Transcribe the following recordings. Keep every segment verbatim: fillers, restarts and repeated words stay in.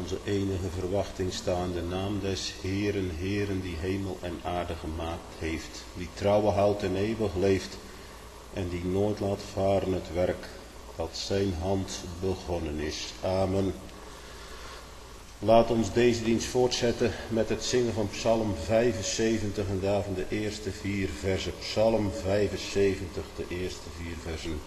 onze enige verwachting staande naam des Heeren, Heeren die hemel en aarde gemaakt heeft, die trouwe houdt en eeuwig leeft en die nooit laat varen het werk dat zijn hand begonnen is. Amen. Laat ons deze dienst voortzetten met het zingen van Psalm vijfenzeventig en daarvan de eerste vier versen. Psalm vijfenzeventig, de eerste vier versen.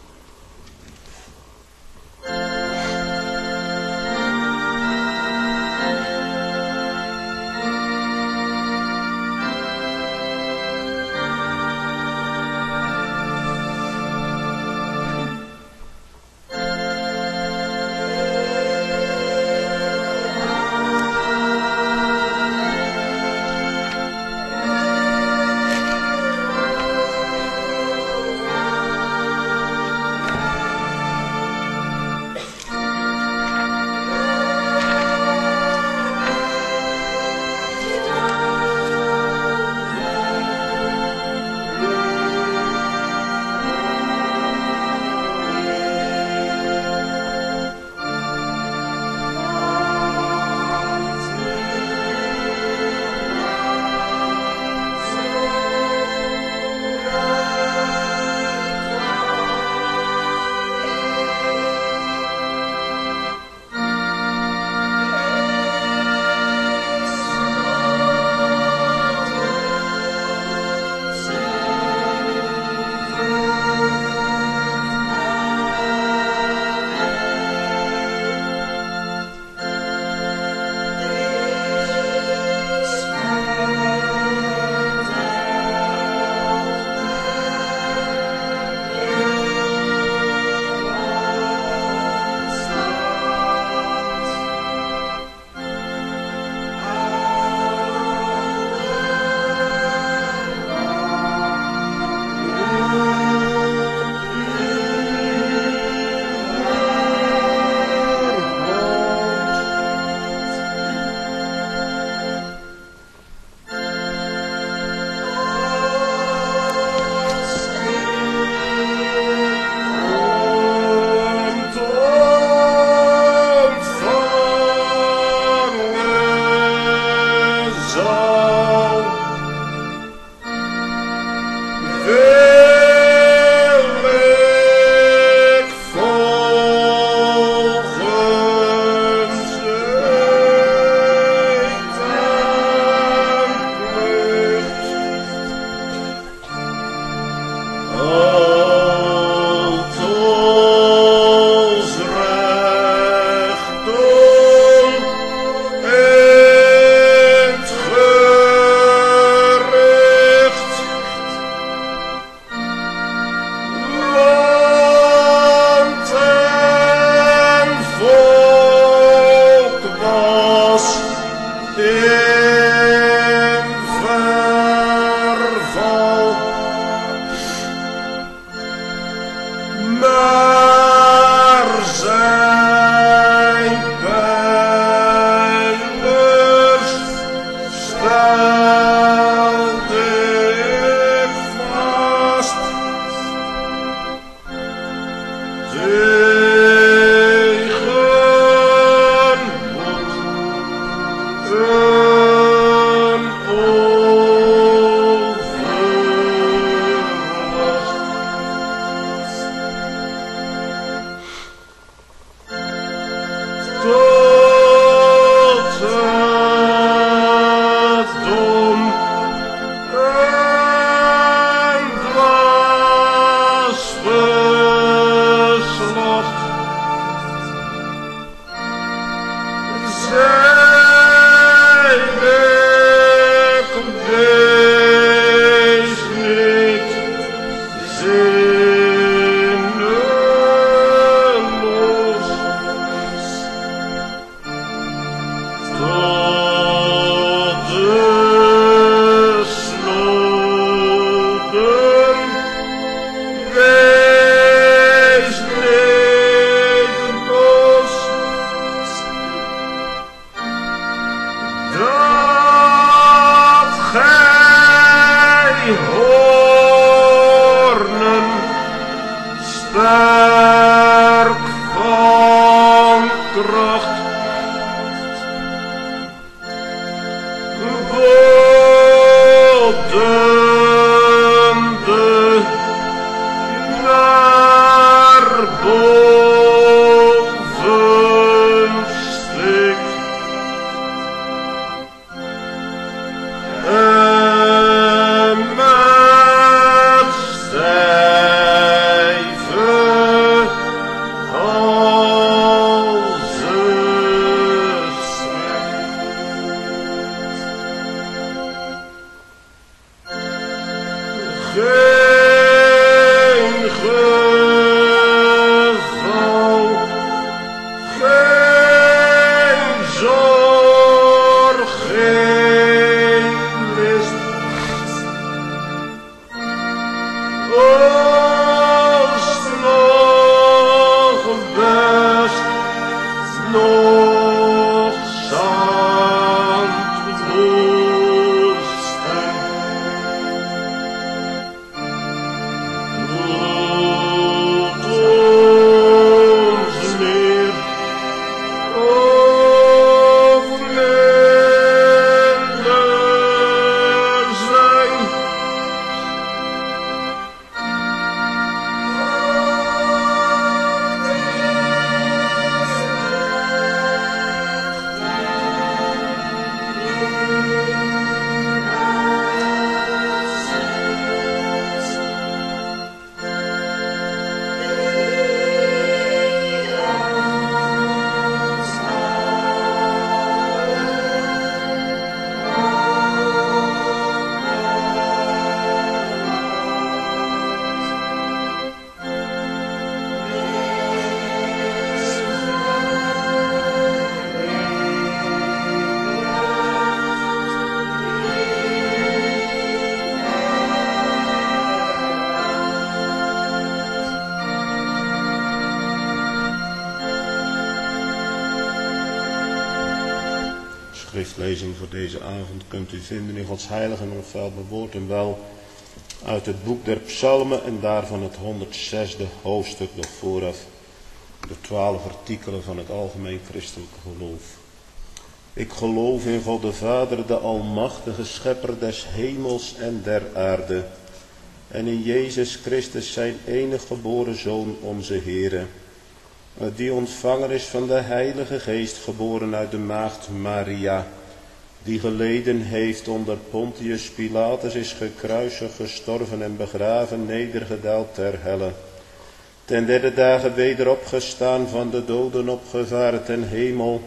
schriftlezing voor deze avond kunt u vinden in Gods heilige en onfeilbare woord en wel uit het boek der Psalmen en daarvan het honderdzesde hoofdstuk, nog vooraf de twaalf artikelen van het algemeen christelijk geloof. Ik geloof in God de Vader, de almachtige schepper des hemels en der aarde, en in Jezus Christus zijn enige geboren Zoon, onze Heere, die ontvanger is van de Heilige Geest, geboren uit de maagd Maria, die geleden heeft onder Pontius Pilatus, is gekruisigd, gestorven en begraven, nedergedaald ter helle. Ten derde dagen weder opgestaan, van de doden opgevaren ten hemel,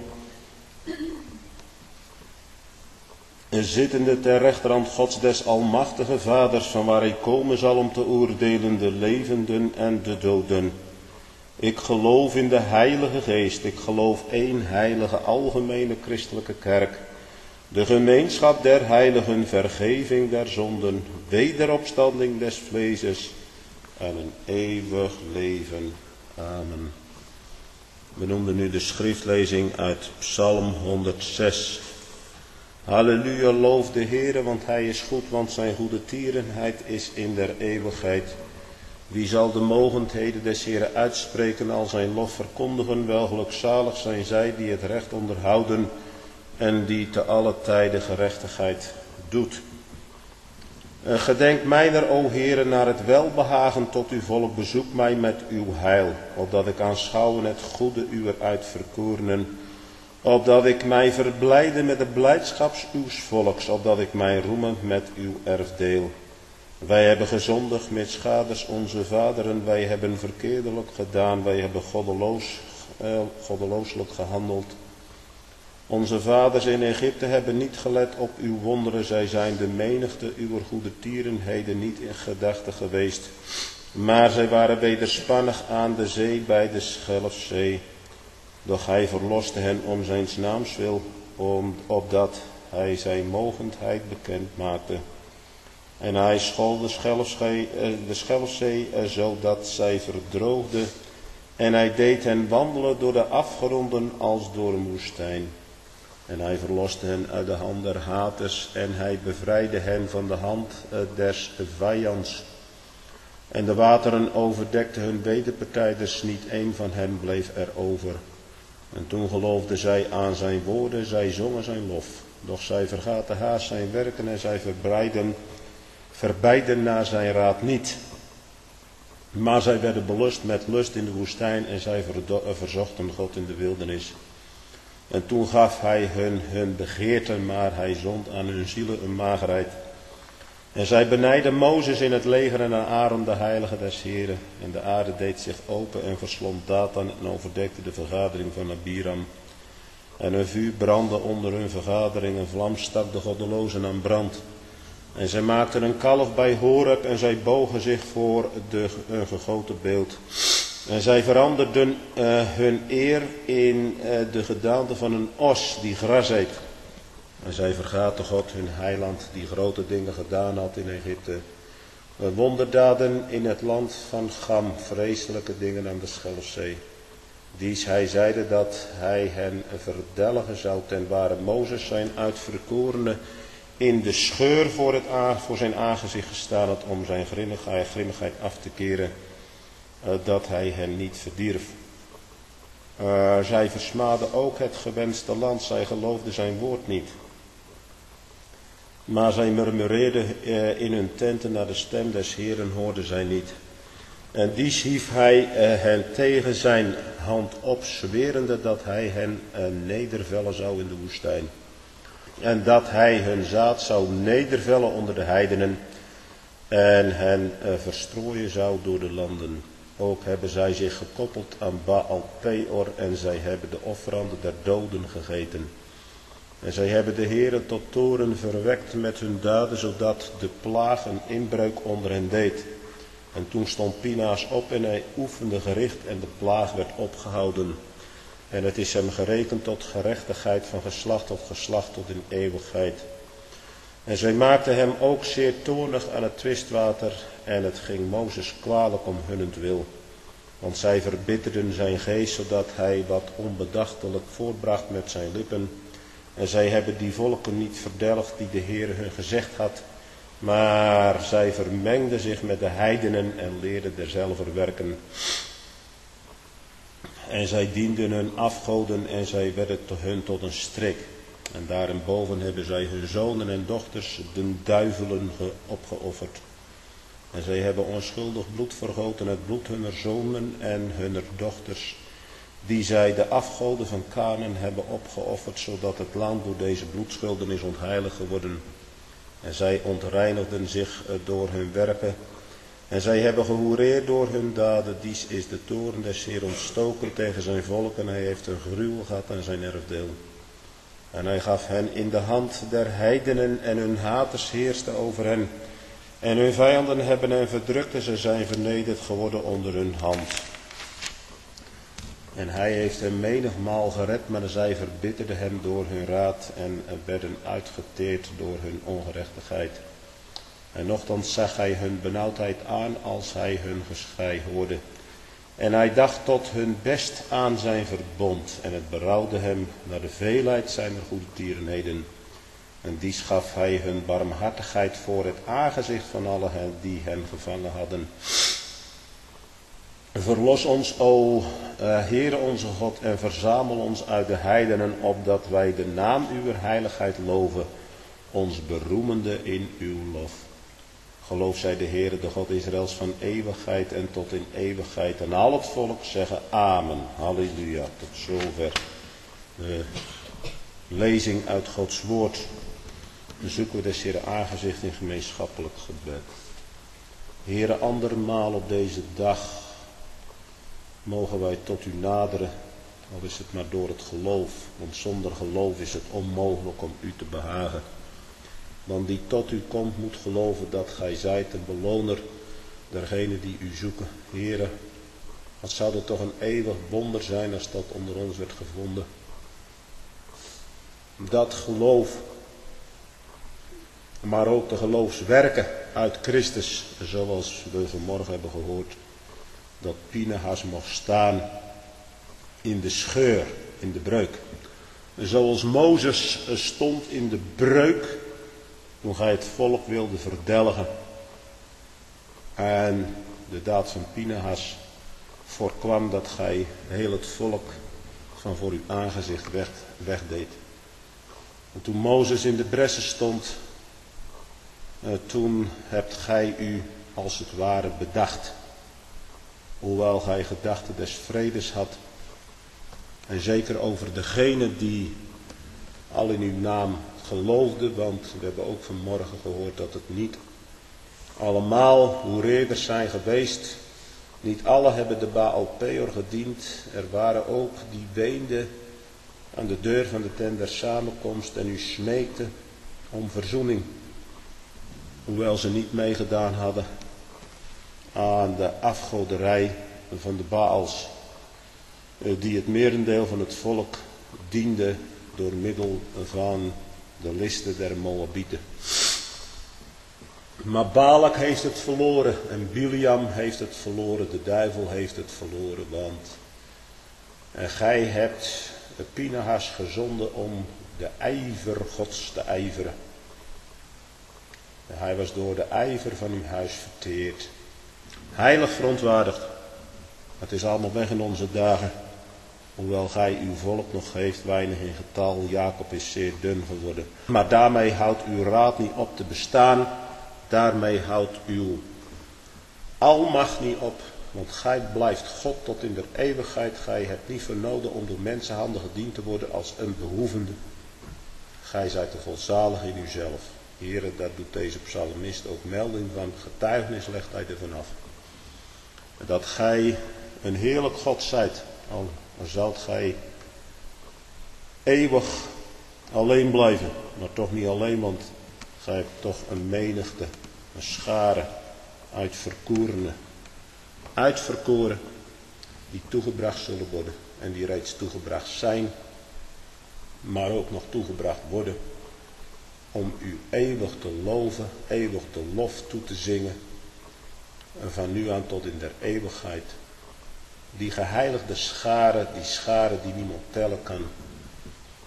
zittende ter rechterhand Gods des almachtige Vaders, van waar hij komen zal om te oordelen de levenden en de doden. Ik geloof in de Heilige Geest, ik geloof één heilige algemene christelijke kerk, de gemeenschap der heiligen, vergeving der zonden, wederopstanding des vleeses en een eeuwig leven. Amen. We noemden nu de schriftlezing uit Psalm honderdzes. Halleluja, loof de Heere, want hij is goed, want zijn goede tierenheid is in der eeuwigheid. Wie zal de mogendheden des Heeren uitspreken, al zijn lof verkondigen? Wel gelukzalig zijn zij die het recht onderhouden en die te alle tijden gerechtigheid doet. Gedenk mijner, o Heere, naar het welbehagen tot uw volk, bezoek mij met uw heil, opdat ik aanschouwen het goede uwer uitverkorenen, opdat ik mij verblijde met de blijdschap uws volks, opdat ik mij roemen met uw erfdeel. Wij hebben gezondigd met schades onze vaderen, wij hebben verkeerdelijk gedaan, wij hebben goddeloos, eh, goddelooselijk gehandeld. Onze vaders in Egypte hebben niet gelet op uw wonderen, zij zijn de menigte uw goede tierenheden niet in gedachte geweest, maar zij waren wederspannig aan de zee bij de Schelfzee. Doch hij verloste hen om zijn naams wil, om, opdat hij zijn mogendheid bekend maakte. En hij school de Schelfzee, de Schelfzee zodat zij verdroogde, en hij deed hen wandelen door de afgronden als door een woestijn. En hij verloste hen uit de hand der haters, en hij bevrijdde hen van de hand des vijands. En de wateren overdekten hun wederpartijders, niet één van hen bleef er over. En toen geloofden zij aan zijn woorden, zij zongen zijn lof. Doch zij vergaten haast zijn werken en zij verbreiden, verbeidden naar zijn raad niet. Maar zij werden belust met lust in de woestijn en zij verzochten God in de wildernis. En toen gaf hij hun hun begeerten, maar hij zond aan hun zielen een magerheid. En zij benijdden Mozes in het leger en aan Aaron de heilige des Heren. En de aarde deed zich open en verslond Datan en overdekte de vergadering van Abiram. En een vuur brandde onder hun vergadering, een vlam stak de goddelozen aan brand. En zij maakten een kalf bij Horeb en zij bogen zich voor de, een gegoten beeld. En zij veranderden uh, hun eer in uh, de gedaante van een os die gras eet. En zij vergaten God, hun heiland, die grote dingen gedaan had in Egypte. Wonderdaden in het land van Gam, vreselijke dingen aan de Schelfzee. Dies hij zeide dat hij hen verdelgen zou, ten ware Mozes zijn uitverkorene in de scheur voor, het, voor zijn aangezicht gestaan had om zijn grimmigheid, grimmigheid af te keren, uh, dat hij hen niet verdierf. Uh, zij versmaadden ook het gewenste land, zij geloofden zijn woord niet. Maar zij murmureerden uh, in hun tenten naar de stem des Heeren, hoorden zij niet. En dies hief hij uh, hen tegen zijn hand op, zwerende dat hij hen uh, nedervellen zou in de woestijn. En dat hij hun zaad zou nedervellen onder de heidenen en hen uh, verstrooien zou door de landen. Ook hebben zij zich gekoppeld aan Baal Peor en zij hebben de offeranden der doden gegeten. En zij hebben de Heere tot toorn verwekt met hun daden, zodat de plaag een inbreuk onder hen deed. En toen stond Pinaas op en hij oefende gericht en de plaag werd opgehouden. En het is hem gerekend tot gerechtigheid van geslacht tot geslacht tot in eeuwigheid. En zij maakten hem ook zeer toornig aan het twistwater en het ging Mozes kwalijk om hunnentwil. Want zij verbitterden zijn geest, zodat hij wat onbedachtelijk voortbracht met zijn lippen. En zij hebben die volken niet verdelgd die de Heer hun gezegd had, maar zij vermengden zich met de heidenen en leerden derzelver werken. En zij dienden hun afgoden en zij werden hun tot een strik. En daarboven hebben zij hun zonen en dochters den duivelen opgeofferd. En zij hebben onschuldig bloed vergoten, het bloed hunner zonen en hunner dochters, die zij de afgoden van Canaan hebben opgeofferd, zodat het land door deze bloedschulden is ontheilig geworden. En zij ontreinigden zich door hun werken. En zij hebben gehoereerd door hun daden. Dies is de toorn des Heer ontstoken tegen zijn volk. En hij heeft een gruwel gehad aan zijn erfdeel. En hij gaf hen in de hand der heidenen en hun haters heersten over hen. En hun vijanden hebben hen verdrukt en ze zijn vernederd geworden onder hun hand. En hij heeft hen menigmaal gered, maar zij verbitterden hem door hun raad en werden uitgeteerd door hun ongerechtigheid. En nochtans zag hij hun benauwdheid aan als hij hun geschrei hoorde. En hij dacht tot hun best aan zijn verbond. En het berouwde hem naar de veelheid zijner goedertierenheden. En die gaf hij hun barmhartigheid voor het aangezicht van allen hen die hen gevangen hadden. Verlos ons, o uh, Heere onze God, en verzamel ons uit de heidenen, opdat wij de naam uw heiligheid loven, ons beroemende in uw lof. Geloof zij de Heere, de God Israëls, van eeuwigheid en tot in eeuwigheid. En al het volk zeggen amen. Halleluja. Tot zover de lezing uit Gods woord. Dan zoeken we des Heere aangezicht in gemeenschappelijk gebed. Heere, andermaal op deze dag mogen wij tot u naderen, al is het maar door het geloof, want zonder geloof is het onmogelijk om u te behagen. Want die tot u komt moet geloven dat gij zijt een beloner dergenen die u zoeken. Heere, wat zou er toch een eeuwig wonder zijn als dat onder ons werd gevonden. Dat geloof, maar ook de geloofswerken uit Christus, zoals we vanmorgen hebben gehoord, dat Pinchas mocht staan in de scheur, in de breuk. Zoals Mozes stond in de breuk toen hij het volk wilde verdelgen. En de daad van Pinchas voorkwam dat gij heel het volk van voor uw aangezicht weg, wegdeed. En toen Mozes in de bressen stond, uh, toen hebt gij u als het ware bedacht. Hoewel gij gedachten des vredes had. En zeker over degene die al in uw naam geloofden. Want we hebben ook vanmorgen gehoord dat het niet allemaal hoereerders zijn geweest. Niet alle hebben de Baal Peor gediend. Er waren ook die weenden aan de deur van de tent der samenkomst en u smeekten om verzoening. Hoewel ze niet meegedaan hadden aan de afgoderij van de Baals, die het merendeel van het volk diende door middel van de listen der Moabieten. Maar Balak heeft het verloren en Biliam heeft het verloren, de duivel heeft het verloren, want en gij hebt Pinchas gezonden om de ijver Gods te ijveren. En hij was door de ijver van uw huis verteerd. Heilig verontwaardigd. Het is allemaal weg in onze dagen. Hoewel gij uw volk nog heeft, weinig in getal. Jacob is zeer dun geworden. Maar daarmee houdt uw raad niet op te bestaan. Daarmee houdt uw almacht niet op. Want gij blijft God tot in de eeuwigheid. Gij hebt niet vernoden om door mensenhanden gediend te worden als een behoevende. Gij zijt de volzalig in uzelf. Heere, daar doet deze psalmist ook melding van. Getuigenis legt hij er vanaf. Dat gij een heerlijk God zijt. Al zult gij eeuwig alleen blijven. Maar toch niet alleen, want gij hebt toch een menigte, een schare uitverkorenen. Uitverkoren die toegebracht zullen worden. En die reeds toegebracht zijn. Maar ook nog toegebracht worden. Om u eeuwig te loven, eeuwig de lof toe te zingen. En van nu aan tot in der eeuwigheid. Die geheiligde schare, die schare die niemand tellen kan.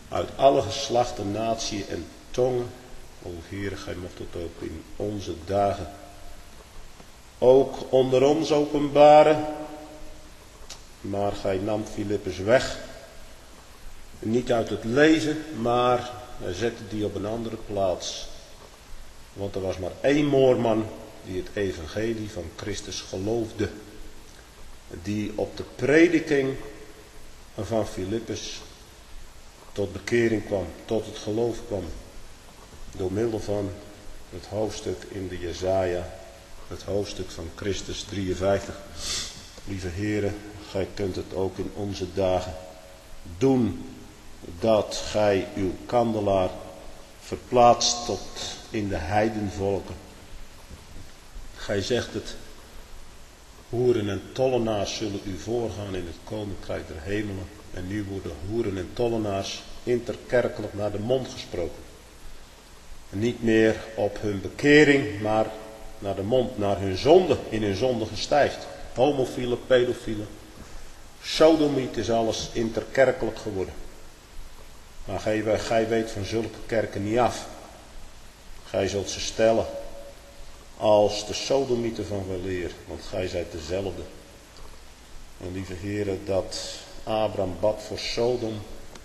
uit alle geslachten, natie en tongen. O Heere, gij mocht het ook in onze dagen ook onder ons openbaren. Maar gij nam Filippus weg. Niet uit het lezen, maar hij zette die op een andere plaats. Want er was maar één moorman die het evangelie van Christus geloofde. Die op de prediking van Filippus tot bekering kwam, tot het geloof kwam. Door middel van het hoofdstuk in de Jesaja, het hoofdstuk van Christus drieënvijftig. Lieve heren, gij kunt het ook in onze dagen doen, dat gij uw kandelaar verplaatst tot in de heidenvolken. Gij zegt het, hoeren en tollenaars zullen u voorgaan in het koninkrijk der hemelen. En nu worden hoeren en tollenaars interkerkelijk naar de mond gesproken. En niet meer op hun bekering, maar naar de mond, naar hun zonde, in hun zonde gestijgd. Homofielen, pedofielen, sodomiet is alles interkerkelijk geworden. Maar gij, gij weet van zulke kerken niet af. Gij zult ze stellen als de sodomieten van weleer, want gij zijt dezelfde. En lieve heren, dat Abraham bad voor Sodom,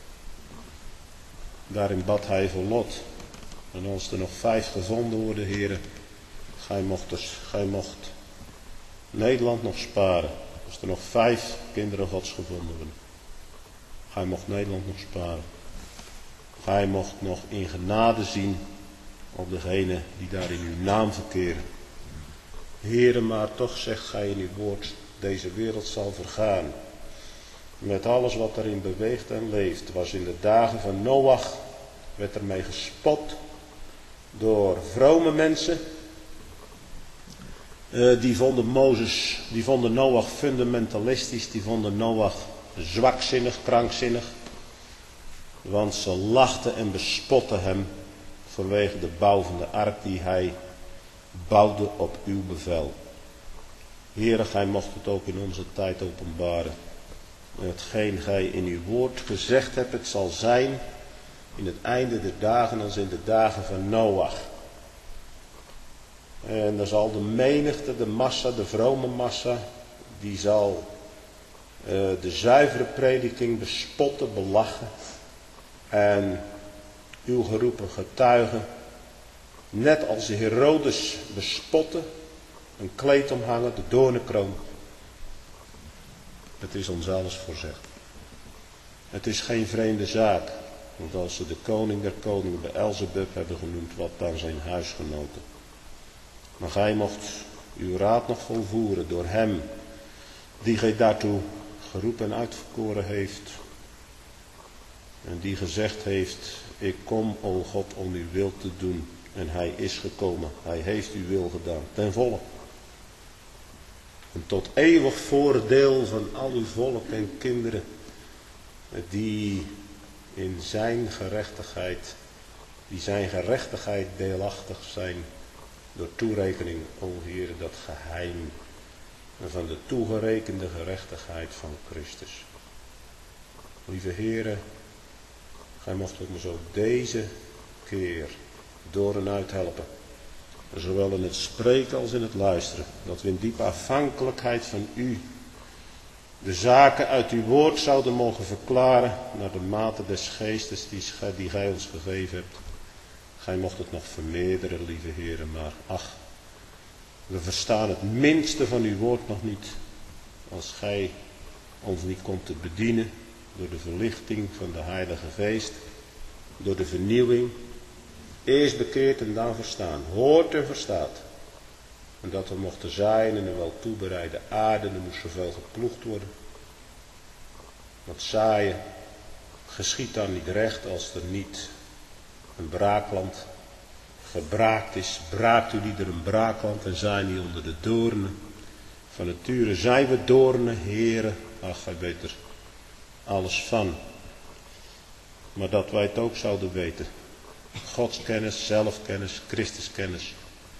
daarin bad hij voor Lot. En als er nog vijf gevonden worden, heren, gij mocht, dus, gij mocht Nederland nog sparen. Als er nog vijf kinderen Gods gevonden worden, gij mocht Nederland nog sparen. Gij mocht nog in genade zien op degene die daar in uw naam verkeren. Heren, maar toch zegt gij in uw woord, deze wereld zal vergaan. Met alles wat erin beweegt en leeft, was in de dagen van Noach, werd ermee gespot door vrome mensen. Uh, die vonden Mozes, die vonden Noach fundamentalistisch, die vonden Noach zwakzinnig, krankzinnig. Want ze lachten en bespotten hem vanwege de bouw van de ark die hij bouwde op uw bevel. Heere, gij mocht het ook in onze tijd openbaren. Hetgeen gij in uw woord gezegd hebt, het zal zijn in het einde der dagen als in de dagen van Noach. En dan zal de menigte, de massa, de vrome massa, die zal uh, de zuivere prediking bespotten, belachen. En uw geroepen getuigen, net als de Herodes bespotten, een kleed omhangen, de doornenkroon. Het is ons alles voorzegd. Het is geen vreemde zaak, want als ze de koning der koningen Beelzebub hebben genoemd, wat dan zijn huisgenoten. Maar gij mocht uw raad nog volvoeren door hem die gij daartoe geroepen en uitverkoren heeft. En die gezegd heeft, ik kom, o God, om uw wil te doen. En hij is gekomen. Hij heeft uw wil gedaan. Ten volle. En tot eeuwig voordeel van al uw volk en kinderen. Die in zijn gerechtigheid, die zijn gerechtigheid deelachtig zijn. Door toerekening, o Heer, dat geheim van de toegerekende gerechtigheid van Christus. Lieve Heere, gij mocht het me zo deze keer door en uit helpen. Zowel in het spreken als in het luisteren. Dat we in diepe afhankelijkheid van u de zaken uit uw woord zouden mogen verklaren naar de mate des geestes die, die gij ons gegeven hebt. Gij mocht het nog vermeerderen, lieve heren, maar ach, we verstaan het minste van uw woord nog niet. Als gij ons niet komt te bedienen door de verlichting van de Heilige Geest, door de vernieuwing, eerst bekeerd en dan verstaan, hoort en verstaat. En dat we mochten zaaien in een wel toebereide aarde, er moest zoveel geploegd worden. Want zaaien geschiet dan niet recht als er niet een braakland gebraakt is. Braakt u ieder een braakland en zaai niet onder de doornen. Van nature zijn we doornen, heren, ach, gij weet er alles van. Maar dat wij het ook zouden weten. Godskennis, zelfkennis, Christuskennis.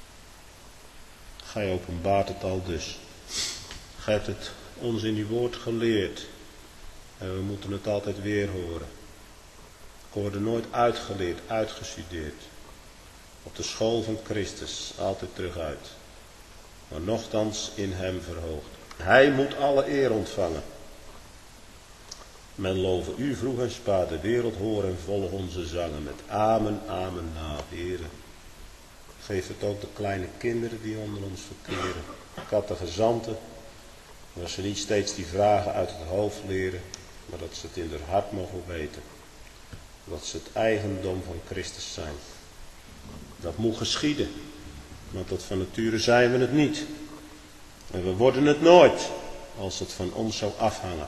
Gij openbaart het al dus. Gij hebt het ons in uw woord geleerd. En we moeten het altijd weer horen. worden nooit uitgeleerd, uitgestudeerd. Op de school van Christus, altijd terug uit. Maar nochtans in hem verhoogd. Hij moet alle eer ontvangen. Men love u vroeg en spaat de wereld horen en volg onze zangen met amen, amen na, Heere. Geef het ook de kleine kinderen die onder ons verkeren, catechizanten, dat ze niet steeds die vragen uit het hoofd leren, maar dat ze het in hun hart mogen weten. Dat ze het eigendom van Christus zijn. Dat moet geschieden, want dat van nature zijn we het niet. En we worden het nooit, als het van ons zou afhangen.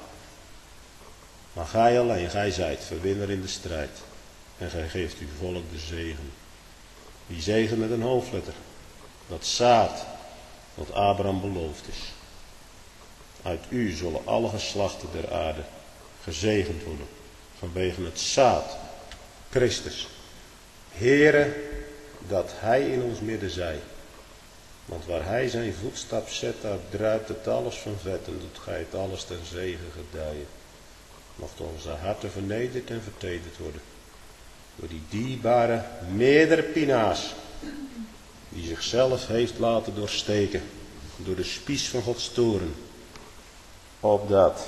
Maar gij alleen, gij zijt verwinner in de strijd. En gij geeft uw volk de zegen. Die zegen met een hoofdletter. Dat zaad, wat Abraham beloofd is. Uit u zullen alle geslachten der aarde gezegend worden. Vanwege het zaad, Christus. Heere, dat hij in ons midden zij. Want waar hij zijn voetstap zet, daar druipt het alles van vet en doet gij het alles ten zegen gedijen. Mocht onze harten vernederd en vertederd worden. Door die dierbare meerdere pinaas. Die zichzelf heeft laten doorsteken. Door de spies van Gods toren. Opdat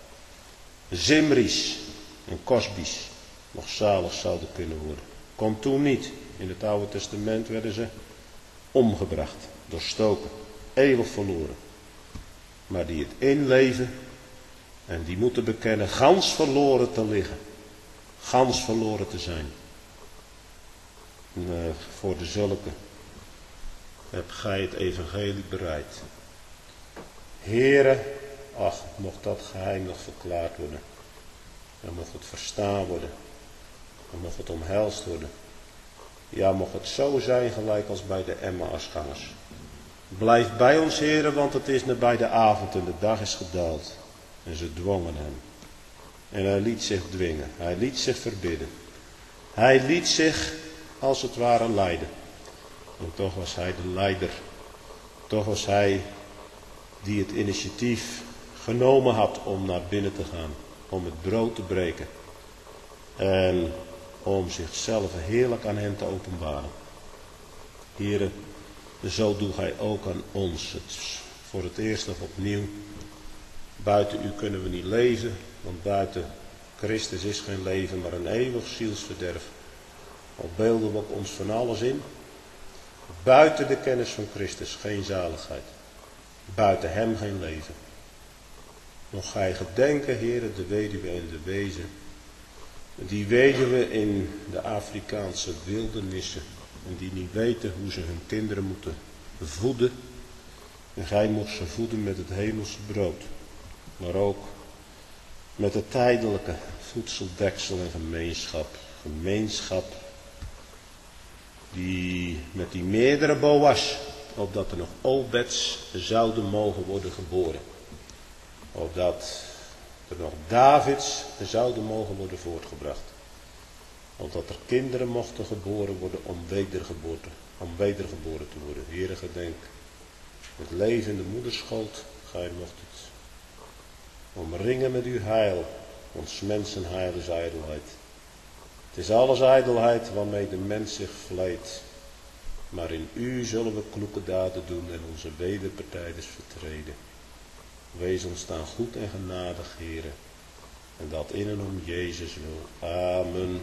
Zimri's en Kosbi's nog zalig zouden kunnen worden. Komt toen niet. In het Oude Testament werden ze omgebracht. Doorstoken. Eeuwig verloren. Maar die het inleven. En die moeten bekennen gans verloren te liggen. Gans verloren te zijn. En, uh, voor de zulke heb gij het evangelie bereid. Heere, ach, mocht dat geheim nog verklaard worden. En mocht het verstaan worden. En mocht het omhelst worden. Ja, mocht het zo zijn gelijk als bij de Emmausgangers. Blijf bij ons, Heere, want het is nabij de avond en de dag is gedaald. En ze dwongen hem. En hij liet zich dwingen. Hij liet zich verbidden. Hij liet zich als het ware leiden. En toch was hij de leider. Toch was hij die het initiatief genomen had om naar binnen te gaan. Om het brood te breken. En om zichzelf heerlijk aan hen te openbaren. Here, zo doe gij ook aan ons. Het, voor het eerst nog opnieuw. Buiten u kunnen we niet leven, want buiten Christus is geen leven, maar een eeuwig zielsverderf. Al beelden we ons van alles in. Buiten de kennis van Christus geen zaligheid. Buiten hem geen leven. Nog gij gedenken, Heere, de weduwe en de wezen. Die weduwe in de Afrikaanse wildernissen. En die niet weten hoe ze hun kinderen moeten voeden. En gij mocht ze voeden met het hemelse brood. Maar ook met het tijdelijke voedseldeksel en gemeenschap. Gemeenschap die met die meerdere Boas, opdat er nog Obeds zouden mogen worden geboren. Opdat er nog Davids zouden mogen worden voortgebracht. Opdat er kinderen mochten geboren worden om wedergeboorte, om wedergeboren te worden. Heere, gedenk het leven in de moederschoot, gij mocht het omringen met uw heil. Ons mensenheil is ijdelheid. Het is alles ijdelheid waarmee de mens zich vleet. Maar in u zullen we kloeke daden doen en onze wederpartijders vertreden. Wees ons dan goed en genadig, Heere. En dat in en om Jezus wil. Amen.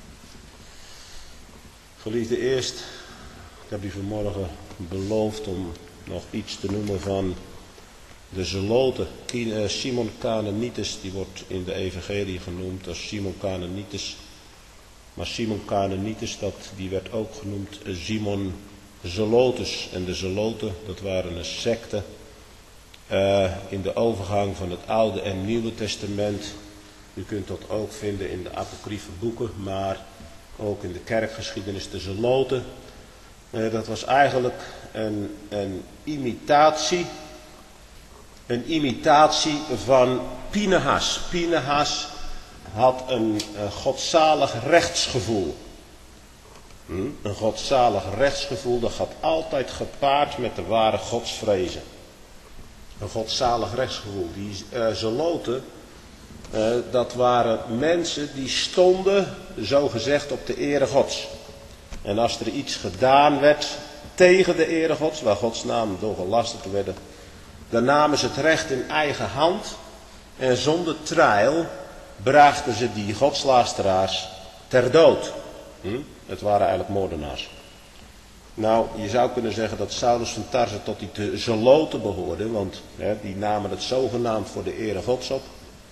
Geliefde, eerst, ik heb u vanmorgen beloofd om nog iets te noemen van de zelote. Simon Cananitus, die wordt in de evangelie genoemd als Simon Cananitus. Maar Simon Cananitus, dat, die werd ook genoemd Simon Zelotes. En de zeloten, dat waren een secte uh, in de overgang van het Oude en Nieuwe Testament. U kunt dat ook vinden in de apocryfe boeken, maar ook in de kerkgeschiedenis. De zeloten, uh, dat was eigenlijk een, een imitatie, een imitatie van Pinehas. Pinehas had een, een godzalig rechtsgevoel. Hm? Een godzalig rechtsgevoel, dat gaat altijd gepaard met de ware godsvrezen. Een godzalig rechtsgevoel. Die uh, zeloten, Uh, dat waren mensen die stonden, zogezegd, op de ere Gods. En als er iets gedaan werd tegen de ere Gods, waar Gods naam door gelasterd werden, dan namen ze het recht in eigen hand en zonder trijl brachten ze die godslasteraars ter dood. Hm? Het waren eigenlijk moordenaars. Nou, je zou kunnen zeggen dat Saulus van Tarse tot die zeloten behoorde, want hè, die namen het zogenaamd voor de ere Gods op.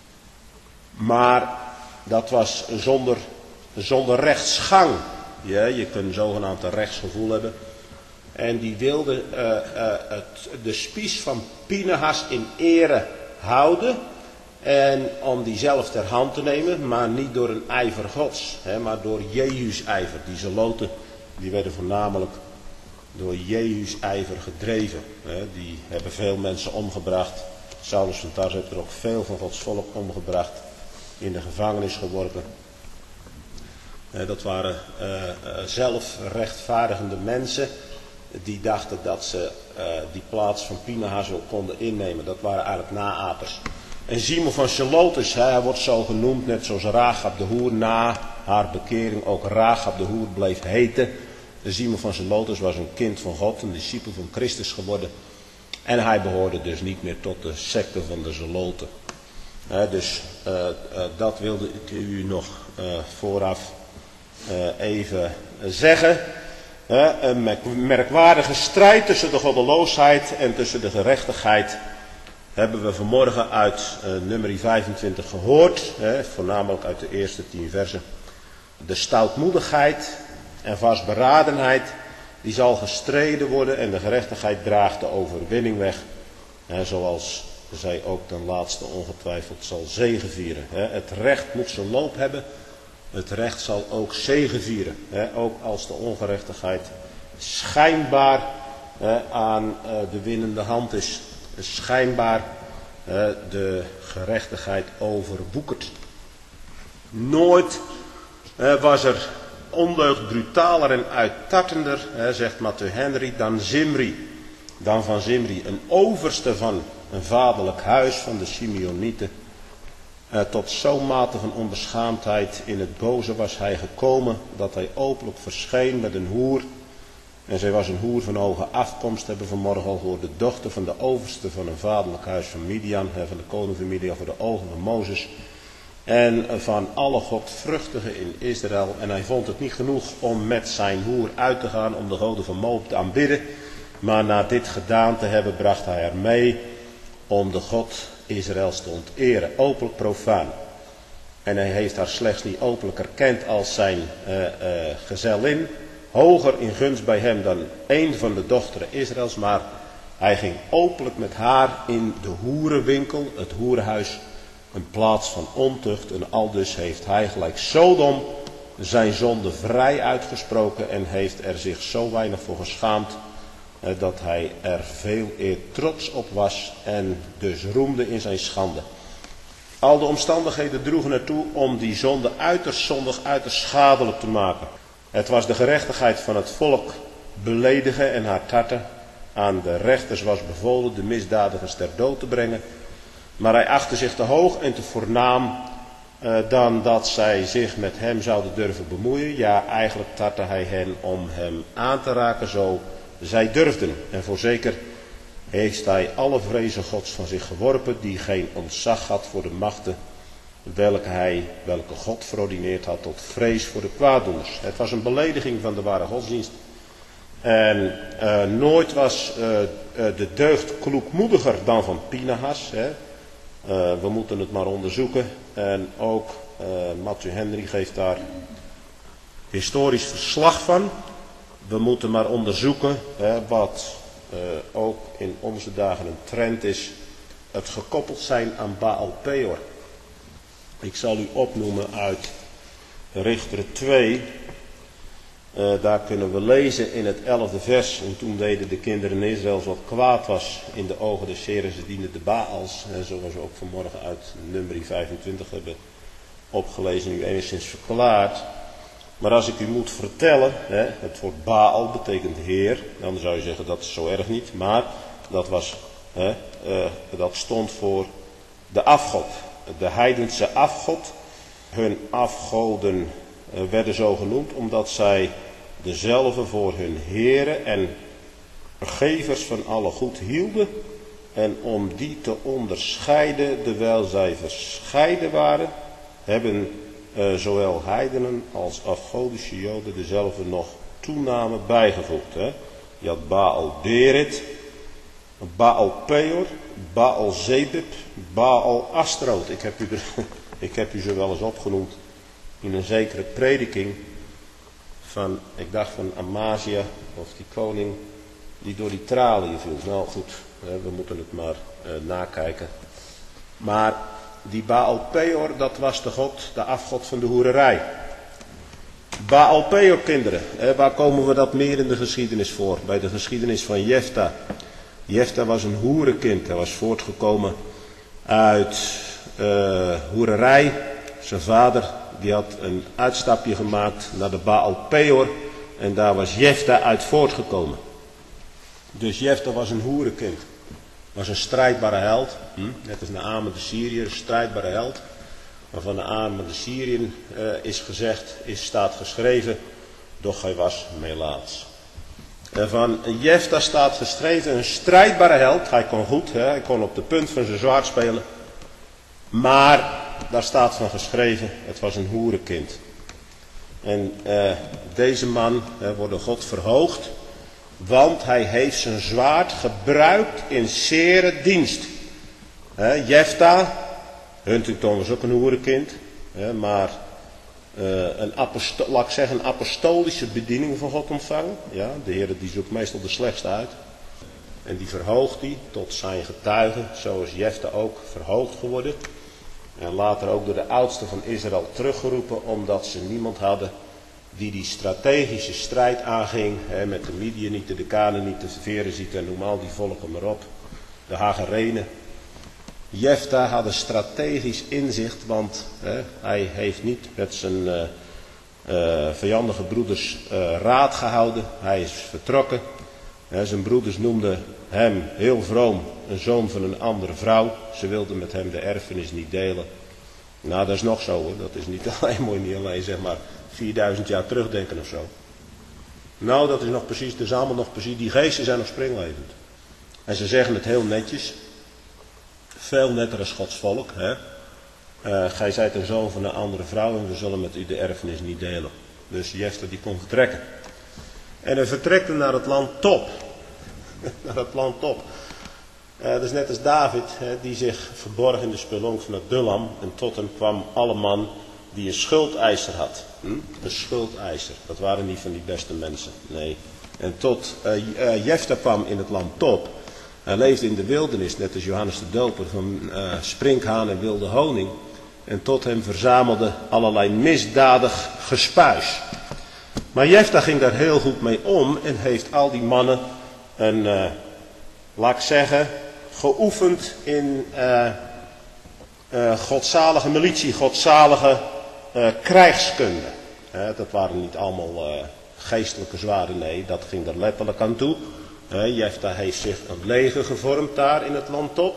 Maar dat was zonder, zonder rechtsgang. Ja, je kunt zogenaamd een rechtsgevoel hebben. En die wilde uh, uh, het, de spies van Pinehas in ere houden. En om die zelf ter hand te nemen, maar niet door een ijver Gods. Hè, maar door Jehu's ijver. Die zeloten die werden voornamelijk door Jehu's ijver gedreven. Hè. Die hebben veel mensen omgebracht. Saulus van Tarse heeft er ook veel van Gods volk omgebracht. In de gevangenis geworpen. Hè, dat waren uh, uh, zelfrechtvaardigende mensen. Die dachten dat ze uh, die plaats van Pinehas ook konden innemen. Dat waren eigenlijk naapers. En Simon van Zelotes, hij wordt zo genoemd, net zoals Rahab de hoer, na haar bekering ook Rahab de hoer bleef heten. Simon van Zelotes was een kind van God, een discipel van Christus geworden. En hij behoorde dus niet meer tot de secte van de Zeloten. Uh, dus uh, uh, dat wilde ik u nog uh, vooraf uh, even zeggen. Uh, een merkwaardige strijd tussen de goddeloosheid en tussen de gerechtigheid hebben we vanmorgen uit uh, nummer vijfentwintig gehoord. Hè, voornamelijk uit de eerste tien versen. De stoutmoedigheid en vastberadenheid die zal gestreden worden en de gerechtigheid draagt de overwinning weg. Hè, zoals zij ook ten laatste ongetwijfeld zal zegevieren. Hè. Het recht moet zijn loop hebben. Het recht zal ook zegevieren. Hè, ook als de ongerechtigheid schijnbaar hè, aan uh, de winnende hand is. Schijnbaar uh, de gerechtigheid overwoekert. Nooit uh, was er ondeugd brutaler en uittartender, uh, zegt Matthew Henry, dan Zimri. Dan van Zimri, een overste van een vaderlijk huis van de Simeonieten. Uh, tot zo'n mate van onbeschaamdheid in het boze was hij gekomen, dat hij openlijk verscheen met een hoer. En zij was een hoer van hoge afkomst, hebben we vanmorgen al gehoord, de dochter van de overste van een vaderlijk huis van Midian, van de koning van Midian voor de ogen van Mozes. En van alle godvruchtigen in Israël. En hij vond het niet genoeg om met zijn hoer uit te gaan om de goden van Moab te aanbidden. Maar na dit gedaan te hebben, bracht hij haar mee om de God Israëls te onteren, openlijk profaan. En hij heeft haar slechts niet openlijk erkend als zijn uh, uh, gezellin, hoger in gunst bij hem dan een van de dochteren Israëls, maar hij ging openlijk met haar in de hoerenwinkel, het hoerenhuis, een plaats van ontucht. En aldus heeft hij gelijk Sodom zijn zonde vrij uitgesproken en heeft er zich zo weinig voor geschaamd, dat hij er veel eer trots op was en dus roemde in zijn schande. Al de omstandigheden droegen ertoe om die zonde uiterst zondig, uiterst schadelijk te maken. Het was de gerechtigheid van het volk beledigen en haar tarten. Aan de rechters was bevolen de misdadigers ter dood te brengen. Maar hij achtte zich te hoog en te voornaam uh, dan dat zij zich met hem zouden durven bemoeien. Ja, eigenlijk tartte hij hen om hem aan te raken, zo zij durfden. En voorzeker heeft hij alle vrezen Gods van zich geworpen, die geen ontzag had voor de machten, welke hij, welke God verordineerd had tot vrees voor de kwaaddoeners. Het was een belediging van de ware godsdienst. En uh, nooit was uh, uh, de deugd kloekmoediger dan van Pinehas. Hè. Uh, we moeten het maar onderzoeken. En ook uh, Matthew Henry geeft daar historisch verslag van. We moeten maar onderzoeken hè, wat uh, ook in onze dagen een trend is. Het gekoppeld zijn aan Baal Peor. Ik zal u opnoemen uit Richteren twee. Uh, daar kunnen we lezen in het elfde vers. En toen deden de kinderen Israëls wat kwaad was in de ogen des Heren. Ze dienden de Baals. En zoals we ook vanmorgen uit nummer vijfentwintig hebben opgelezen. Nu enigszins verklaard. Maar als ik u moet vertellen. Hè, het woord Baal betekent Heer. Dan zou je zeggen dat is zo erg niet. Maar dat, was, hè, uh, dat stond voor de afgod. de heidense afgod. Hun afgoden werden zo genoemd omdat zij dezelfde voor hun heren en gevers van alle goed hielden. En om die te onderscheiden, terwijl zij verscheiden waren, hebben uh, zowel heidenen als afgodische joden dezelfde nog toename bijgevoegd. Hè. Je had Baal Berit, Baal Peor, Baal Zebub, Baal Astroot. Ik heb, u er, ik heb u ze wel eens opgenoemd in een zekere prediking van, ik dacht van Amaziah, of die koning die door die traliën viel. Nou goed, we moeten het maar uh, nakijken. Maar die Baal Peor, dat was de god, de afgod van de hoererij. Baal Peor, kinderen, hè, waar komen we dat meer in de geschiedenis voor? Bij de geschiedenis van Jefta. Jefta was een hoerenkind. Hij was voortgekomen uit uh, hoererij. Zijn vader die had een uitstapje gemaakt naar de Baal Peor. En daar was Jefta uit voortgekomen. Dus Jefta was een hoerenkind. Was een strijdbare held. Hm? Net als Naaman de Syriër, een strijdbare held. Maar van Naaman de Syriër uh, is gezegd, is, staat geschreven, doch hij was melaats. En van Jefta staat geschreven, een strijdbare held. Hij kon goed, hè? Hij kon op de punt van zijn zwaard spelen. Maar daar staat van geschreven, het was een hoerenkind. En uh, deze man uh, wordt door God verhoogd. Want hij heeft zijn zwaard gebruikt in zere dienst. He, Jefta, Huntington was ook een hoerenkind. He, maar uh, een, aposto- laat ik zeggen, een apostolische bediening van God ontvangen. Ja, de Heer die zoekt meestal de slechtste uit. En die verhoogt hij tot zijn getuige. Zo is Jefta ook verhoogd geworden. En later ook door de oudsten van Israël teruggeroepen. Omdat ze niemand hadden die die strategische strijd aanging, hè, met de Midianieten, de Kanaanieten, de Ferezieten en noem al die volken maar op, de Hagarenen. Jefta had een strategisch inzicht, want hè, hij heeft niet met zijn uh, uh, vijandige broeders uh, raad gehouden. Hij is vertrokken. Hè, zijn broeders noemden hem heel vroom een zoon van een andere vrouw. Ze wilden met hem de erfenis niet delen. Nou, dat is nog zo hoor. Dat is niet alleen mooi, niet alleen zeg maar vierduizend jaar terugdenken of zo. Nou, dat is nog precies, dat is allemaal nog precies, die geesten zijn nog springlevend. En ze zeggen het heel netjes. Veel netter als Gods volk. Hè? Uh, gij zijt een zoon van een andere vrouw en we zullen met u de erfenis niet delen. Dus Jefta die kon vertrekken. En hij vertrekte naar het land Top. naar het land Top. Uh, dat is net als David, hè, die zich verborg in de spelonk van Adullam. En tot hem kwam alle man die een schuldeiser had. Hm? Een schuldeiser. Dat waren niet van die beste mensen. Nee. En tot uh, uh, Jefta kwam in het land Top. Hij leefde in de wildernis, net als Johannes de Doper, van uh, sprinkhaan en wilde honing. En tot hem verzamelde allerlei misdadig gespuis. Maar Jefta ging daar heel goed mee om en heeft al die mannen een, uh, laat ik zeggen, geoefend in uh, uh, godzalige militie, godzalige uh, krijgskunde. Uh, dat waren niet allemaal uh, geestelijke zwaarden, nee, dat ging er letterlijk aan toe. Uh, Jefta heeft zich een leger gevormd daar in het land Top.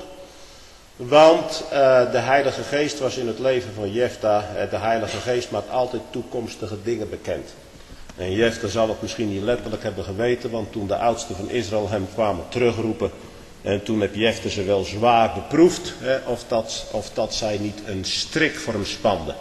Want uh, de Heilige Geest was in het leven van Jefta. Uh, de Heilige Geest maakt altijd toekomstige dingen bekend. En Jefta zal het misschien niet letterlijk hebben geweten. Want toen de oudsten van Israël hem kwamen terugroepen. En toen heb Jefta ze wel zwaar beproefd. Hè, of, dat, of dat zij niet een strik voor hem spanden.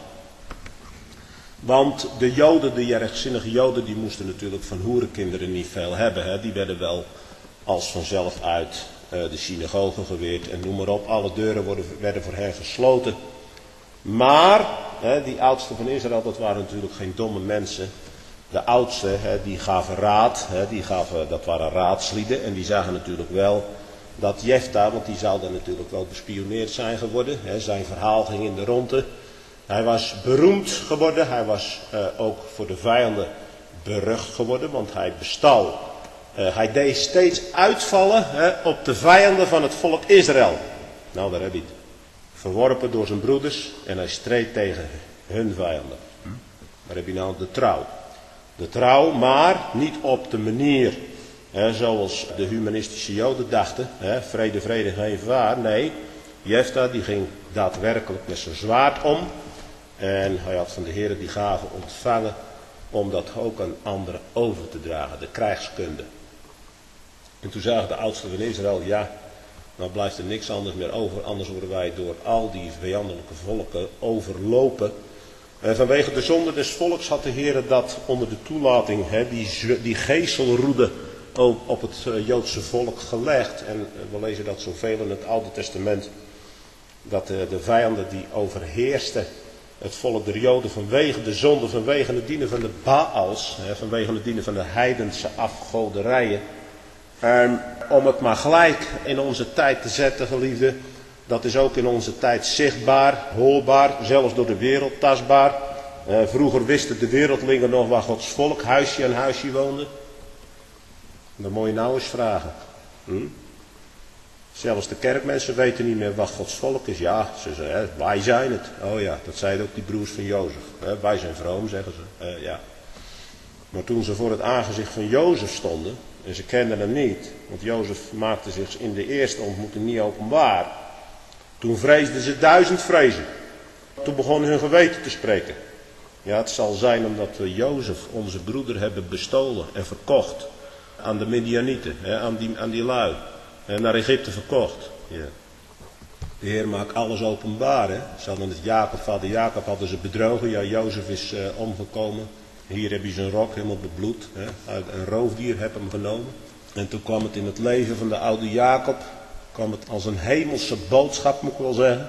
Want de Joden, de rechtzinnige Joden, die moesten natuurlijk van hoerenkinderen niet veel hebben. Hè. Die werden wel als vanzelf uit uh, de synagogen geweerd en noem maar op. Alle deuren worden, werden voor hen gesloten. Maar hè, die oudsten van Israël, dat waren natuurlijk geen domme mensen. De oudsten, hè, die gaven raad, hè, die gaven, dat waren raadslieden. En die zagen natuurlijk wel dat Jefta, want die zou dan natuurlijk wel bespioneerd zijn geworden. Hè. Zijn verhaal ging in de ronde. Hij was beroemd geworden, hij was uh, ook voor de vijanden berucht geworden, want hij bestal. Uh, hij deed steeds uitvallen hè, op de vijanden van het volk Israël. Nou, daar heb je het. Verworpen door zijn broeders en hij streed tegen hun vijanden. Hm? Daar heb je nou de trouw. De trouw, maar niet op de manier hè, zoals de humanistische Joden dachten. Hè, vrede, vrede, geen gevaar. Nee, Jefta die ging daadwerkelijk met zijn zwaard om. En hij had van de Heer die gave ontvangen om dat ook aan anderen over te dragen, de krijgskunde. En toen zagen de oudsten van Israël, ja, nou blijft er niks anders meer over, anders worden wij door al die vijandelijke volken overlopen. En vanwege de zonde des volks had de Heer dat onder de toelating, hè, die, die geeselroede ook op het Joodse volk gelegd. En we lezen dat zoveel in het Oude Testament, dat de, de vijanden die overheersten het volk der Joden vanwege de zonde, vanwege het dienen van de Baals, hè, vanwege het dienen van de heidense afgoderijen. En om het maar gelijk in onze tijd te zetten, geliefde, dat is ook in onze tijd zichtbaar, hoorbaar, zelfs door de wereld tastbaar. Eh, vroeger wisten de wereldlingen nog waar Gods volk huisje aan huisje woonde. Dat moet je nou eens vragen. Hm? Zelfs de kerkmensen weten niet meer wat Gods volk is. Ja, ze zeggen, hè, wij zijn het. Oh ja, dat zeiden ook die broers van Jozef. Hè, wij zijn vroom, zeggen ze. Uh, ja. Maar toen ze voor het aangezicht van Jozef stonden, en ze kenden hem niet, want Jozef maakte zich in de eerste ontmoeting niet openbaar. Toen vreesden ze duizend vrezen. Toen begon hun geweten te spreken. Ja, het zal zijn omdat we Jozef, onze broeder, hebben bestolen en verkocht aan de Midianieten, hè, aan, die, aan die lui. En naar Egypte verkocht. Ja. De Heer maakt alles openbaar. Hè. Ze hadden het Jacob, vader Jacob hadden ze bedrogen. Ja, Jozef is uh, omgekomen. Hier heb je zijn rok helemaal bebloed. Hè. Uit een roofdier heb hem genomen. En toen kwam het in het leven van de oude Jacob. Kwam het als een hemelse boodschap, moet ik wel zeggen.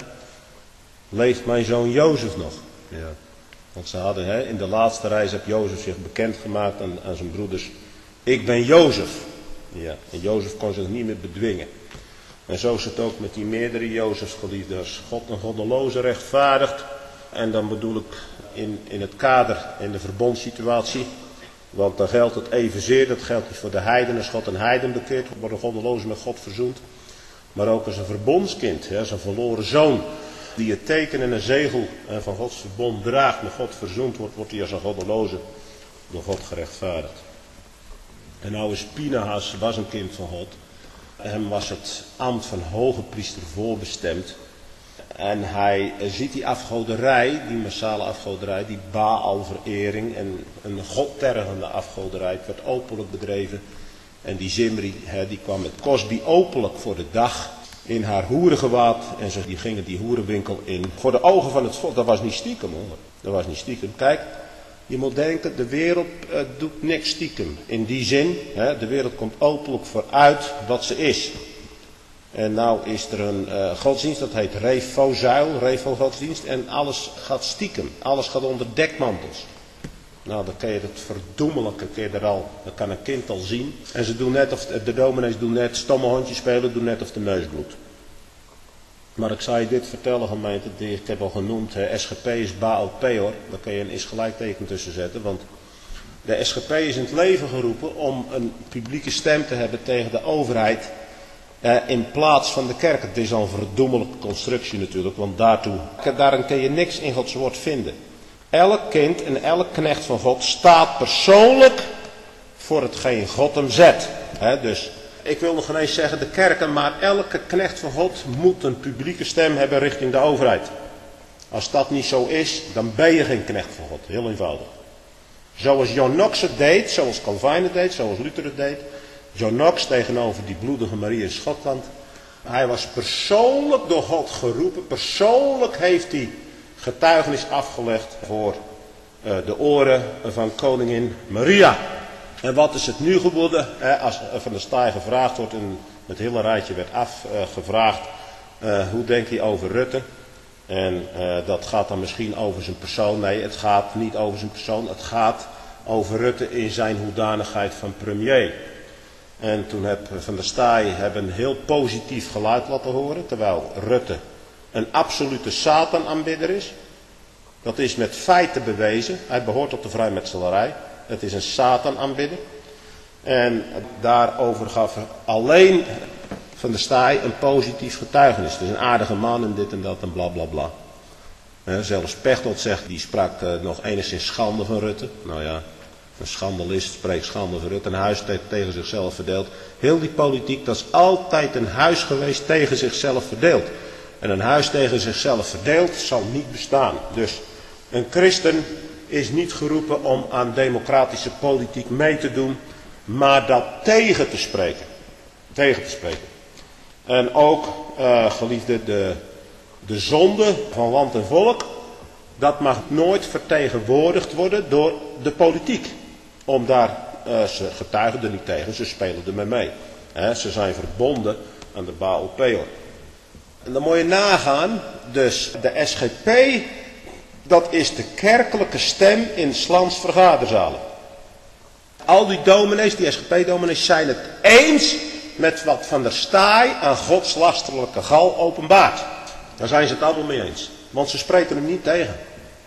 Leeft mijn zoon Jozef nog? Ja. Want ze hadden, hè, in de laatste reis heb Jozef zich bekendgemaakt aan, aan zijn broeders. Ik ben Jozef. Ja, en Jozef kon zich niet meer bedwingen. En zo is het ook met die meerdere Jozefs, geliefden. Als God een goddeloze rechtvaardigt. En dan bedoel ik in, in het kader, in de verbondssituatie. Want dan geldt het evenzeer, dat geldt niet voor de heiden. Als God een heiden bekeert, wordt een goddeloze met God verzoend. Maar ook als een verbondskind, hè, als een verloren zoon. Die het teken en een zegel van Gods verbond draagt, met God verzoend wordt, wordt hij als een goddeloze door God gerechtvaardigd. En nou is Pinehas, was een kind van God. Hem was het ambt van hoge priester voorbestemd. En hij ziet die afgoderij, die massale afgoderij, die Baalverering en een godtergende afgoderij, het werd openlijk bedreven. En die Zimri, hè, die kwam met Cosbi openlijk voor de dag in haar hoerengewaad. En ze die gingen die hoerenwinkel in. Voor de ogen van het volk, dat was niet stiekem hoor. Dat was niet stiekem. Kijk. Je moet denken, de wereld uh, doet niks stiekem. In die zin, hè, de wereld komt openlijk vooruit wat ze is. En nou is er een uh, godsdienst, dat heet Refozuil, Refo-godsdienst. En alles gaat stiekem. Alles gaat onder dekmantels. Nou, dan kun je het verdoemelijke, kun je er al, dat kan een kind al zien. En ze doen net of, de dominees doen net, stomme hondjes spelen, doen net of de neus bloedt. Maar ik zou je dit vertellen, gemeente, die ik heb al genoemd, hè, S G P is Baal Peor, daar kun je een is gelijkteken tussen zetten, want de S G P is in het leven geroepen om een publieke stem te hebben tegen de overheid eh, in plaats van de kerk. Het is al een verdoemelijke constructie natuurlijk, want daartoe, daarin kun je niks in Gods woord vinden. Elk kind en elk knecht van God staat persoonlijk voor hetgeen God hem zet. Hè, dus ik wil nog ineens zeggen de kerken, maar elke knecht van God moet een publieke stem hebben richting de overheid. Als dat niet zo is, dan ben je geen knecht van God. Heel eenvoudig. Zoals John Knox het deed, zoals Calvijn het deed, zoals Luther het deed. John Knox tegenover die bloedige Marie in Schotland. Hij was persoonlijk door God geroepen. Persoonlijk heeft hij getuigenis afgelegd voor uh, de oren van koningin Maria. En wat is het nu geworden? Eh, als Van der Staaij gevraagd wordt, en het hele rijtje werd afgevraagd, uh, uh, hoe denkt hij over Rutte? En uh, dat gaat dan misschien over zijn persoon. Nee, het gaat niet over zijn persoon. Het gaat over Rutte in zijn hoedanigheid van premier. En toen heb Van der Staaij een heel positief geluid laten horen, terwijl Rutte een absolute Satan-aanbidder is. Dat is met feiten bewezen. Hij behoort tot de vrijmetselarij. Het is een Satan-aanbidder. En daarover gaf alleen Van der Staaij een positief getuigenis. Het is een aardige man en dit en dat en bla bla bla. Eh, zelfs Pechtold zegt, die sprak uh, nog enigszins schande van Rutte. Nou ja, een schandalist spreekt schande van Rutte. Een huis tegen zichzelf verdeeld. Heel die politiek, dat is altijd een huis geweest tegen zichzelf verdeeld. En een huis tegen zichzelf verdeeld zal niet bestaan. Dus een christen is niet geroepen om aan democratische politiek mee te doen, maar dat tegen te spreken. Tegen te spreken. En ook, uh, geliefde, de, de zonde van land en volk, dat mag nooit vertegenwoordigd worden door de politiek. Om daar, uh, ze getuigen er niet tegen, ze spelen er mee mee. He, ze zijn verbonden aan de Baal Peor. En dan moet je nagaan, dus de S G P, dat is de kerkelijke stem in 's lands vergaderzalen. Al die dominees, die S G P-dominees, zijn het eens met wat Van der Staaij aan godslasterlijke gal openbaart. Daar zijn ze het allemaal mee eens. Want ze spreken hem niet tegen.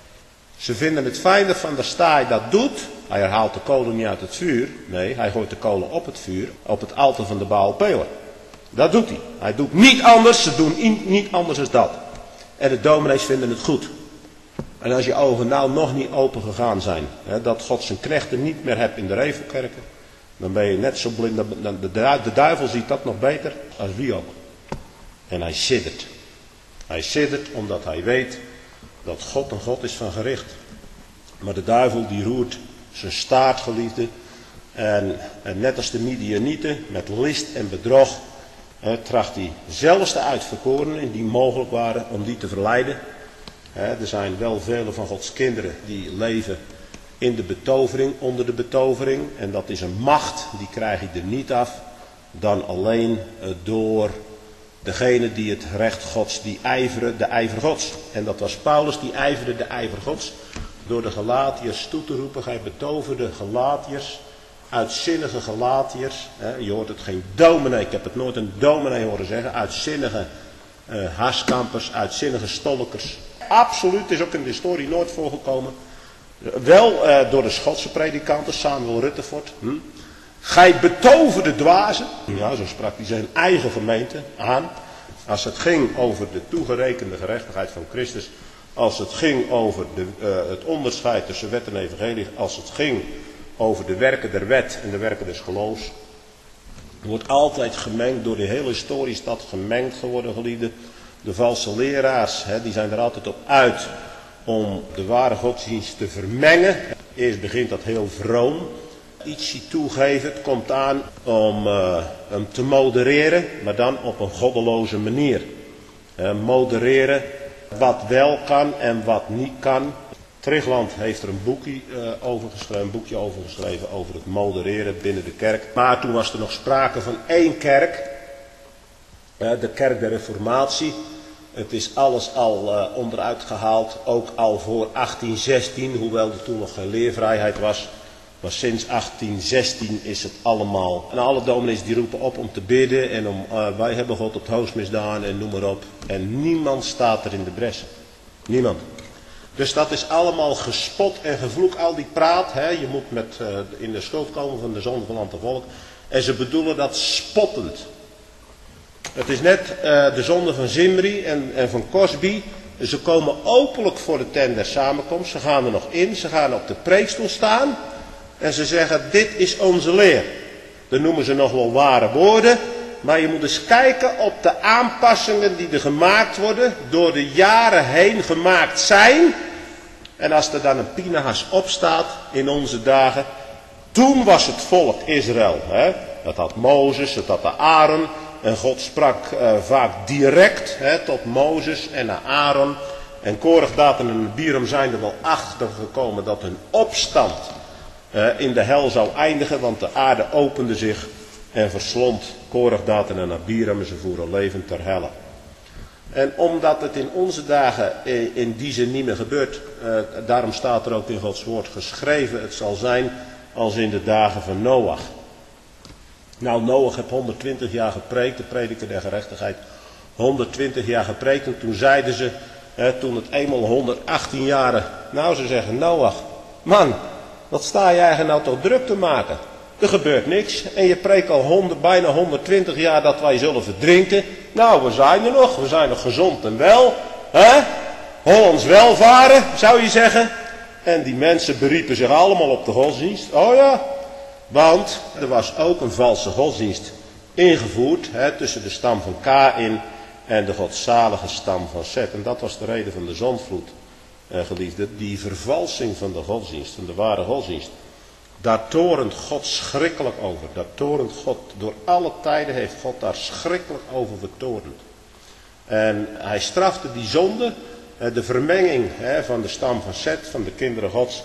Ze vinden het fijn dat Van der Staaij dat doet. Hij haalt de kolen niet uit het vuur. Nee, hij gooit de kolen op het vuur. Op het altaar van de Baal Peor. Dat doet hij. Hij doet niet anders. Ze doen niet anders dan dat. En de dominees vinden het goed. En als je ogen nou nog niet open gegaan zijn. Hè, dat God zijn knechten niet meer hebt in de Revelkerken. Dan ben je net zo blind. Dan, de, de duivel ziet dat nog beter als wie ook. En hij siddert. Hij siddert omdat hij weet dat God een God is van gericht. Maar de duivel die roert zijn staart, geliefde. En, en net als de Midianieten met list en bedrog. Eh, tracht hij zelfs de uitverkorenen die mogelijk waren om die te verleiden. Eh, er zijn wel vele van Gods kinderen die leven in de betovering, onder de betovering. En dat is een macht, die krijg je er niet af. Dan alleen eh, door degene die het recht Gods, die ijveren de ijver Gods. En dat was Paulus, die ijverde de ijver Gods. Door de Galatiërs toe te roepen, gij betoverde Galatiërs. Uitzinnige Galatiërs. Hè, je hoort het geen dominee, ik heb het nooit een dominee horen zeggen. Uitzinnige uh, haskampers, uitzinnige stolkers. Absoluut, is ook in de historie nooit voorgekomen. Wel uh, door de Schotse predikanten, Samuel Rutherford. Hm? Gij betoverde dwazen. Ja, zo sprak hij zijn eigen gemeente aan. Als het ging over de toegerekende gerechtigheid van Christus. Als het ging over de, uh, het onderscheid tussen wet en evangelie. Als het ging over de werken der wet en de werken des geloofs. Er wordt altijd gemengd, door de hele historie is dat gemengd geworden, geliefde. De valse leraars, hè, die zijn er altijd op uit om de ware godsdienst te vermengen. Eerst begint dat heel vroom. Ietsje toegeven, het komt aan om uh, hem te modereren, maar dan op een goddeloze manier. Uh, modereren wat wel kan en wat niet kan. Trigland heeft er een boekje, uh, over geschreven, een boekje over geschreven over het modereren binnen de kerk. Maar toen was er nog sprake van één kerk, uh, de kerk der Reformatie. Het is alles al uh, onderuit gehaald, ook al voor achttien zestien, hoewel er toen nog geen leervrijheid was. Maar sinds achttien zestien is het allemaal. En alle dominees die roepen op om te bidden en om uh, wij hebben God op het hoogst misdaan en noem maar op. En niemand staat er in de bres. Niemand. Dus dat is allemaal gespot en gevloekt, al die praat. Hè. Je moet met, uh, in de schuld komen van de zonde van land en volk. En ze bedoelen dat spottend. Het is net uh, de zonde van Zimri en, en van Cosby. Ze komen openlijk voor de tent der samenkomst. Ze gaan er nog in. Ze gaan op de preekstoel staan. En ze zeggen, dit is onze leer. Dan noemen ze nog wel ware woorden. Maar je moet eens kijken op de aanpassingen die er gemaakt worden. Door de jaren heen gemaakt zijn. En als er dan een Pinehas opstaat in onze dagen. Toen was het volk Israël. Hè? Dat had Mozes, dat had de Aaron. En God sprak uh, vaak direct hè, tot Mozes en naar Aaron. En Korach, Datan en Abiram zijn er wel achter gekomen dat hun opstand uh, in de hel zou eindigen. Want de aarde opende zich en verslond Korach, Datan en Abiram en ze voeren levend ter helle. En omdat het in onze dagen in die zin niet meer gebeurt, uh, daarom staat er ook in Gods woord geschreven, het zal zijn als in de dagen van Noach. Nou, Noach heeft honderdtwintig jaar gepreekt, de prediker der gerechtigheid, honderdtwintig jaar gepreekt. En toen zeiden ze, hè, toen het eenmaal honderdachttien jaren, nou ze zeggen, Noach, man, wat sta je eigenlijk nou toch druk te maken? Er gebeurt niks en je preekt al honderd, bijna honderdtwintig jaar dat wij zullen verdrinken. Nou, we zijn er nog, we zijn nog gezond en wel, hè? Hollands welvaren, zou je zeggen. En die mensen beriepen zich allemaal op de godsdienst. Oh ja, want er was ook een valse godsdienst ingevoerd hè, tussen de stam van Kaïn en de godzalige stam van Zet. En dat was de reden van de zondvloed, eh, geliefde. Die vervalsing van de godsdienst, van de ware godsdienst. Daar torent God schrikkelijk over. Daar torent God, door alle tijden heeft God daar schrikkelijk over vertorend. En hij strafte die zonde, de vermenging van de stam van Zet, van de kinderen Gods,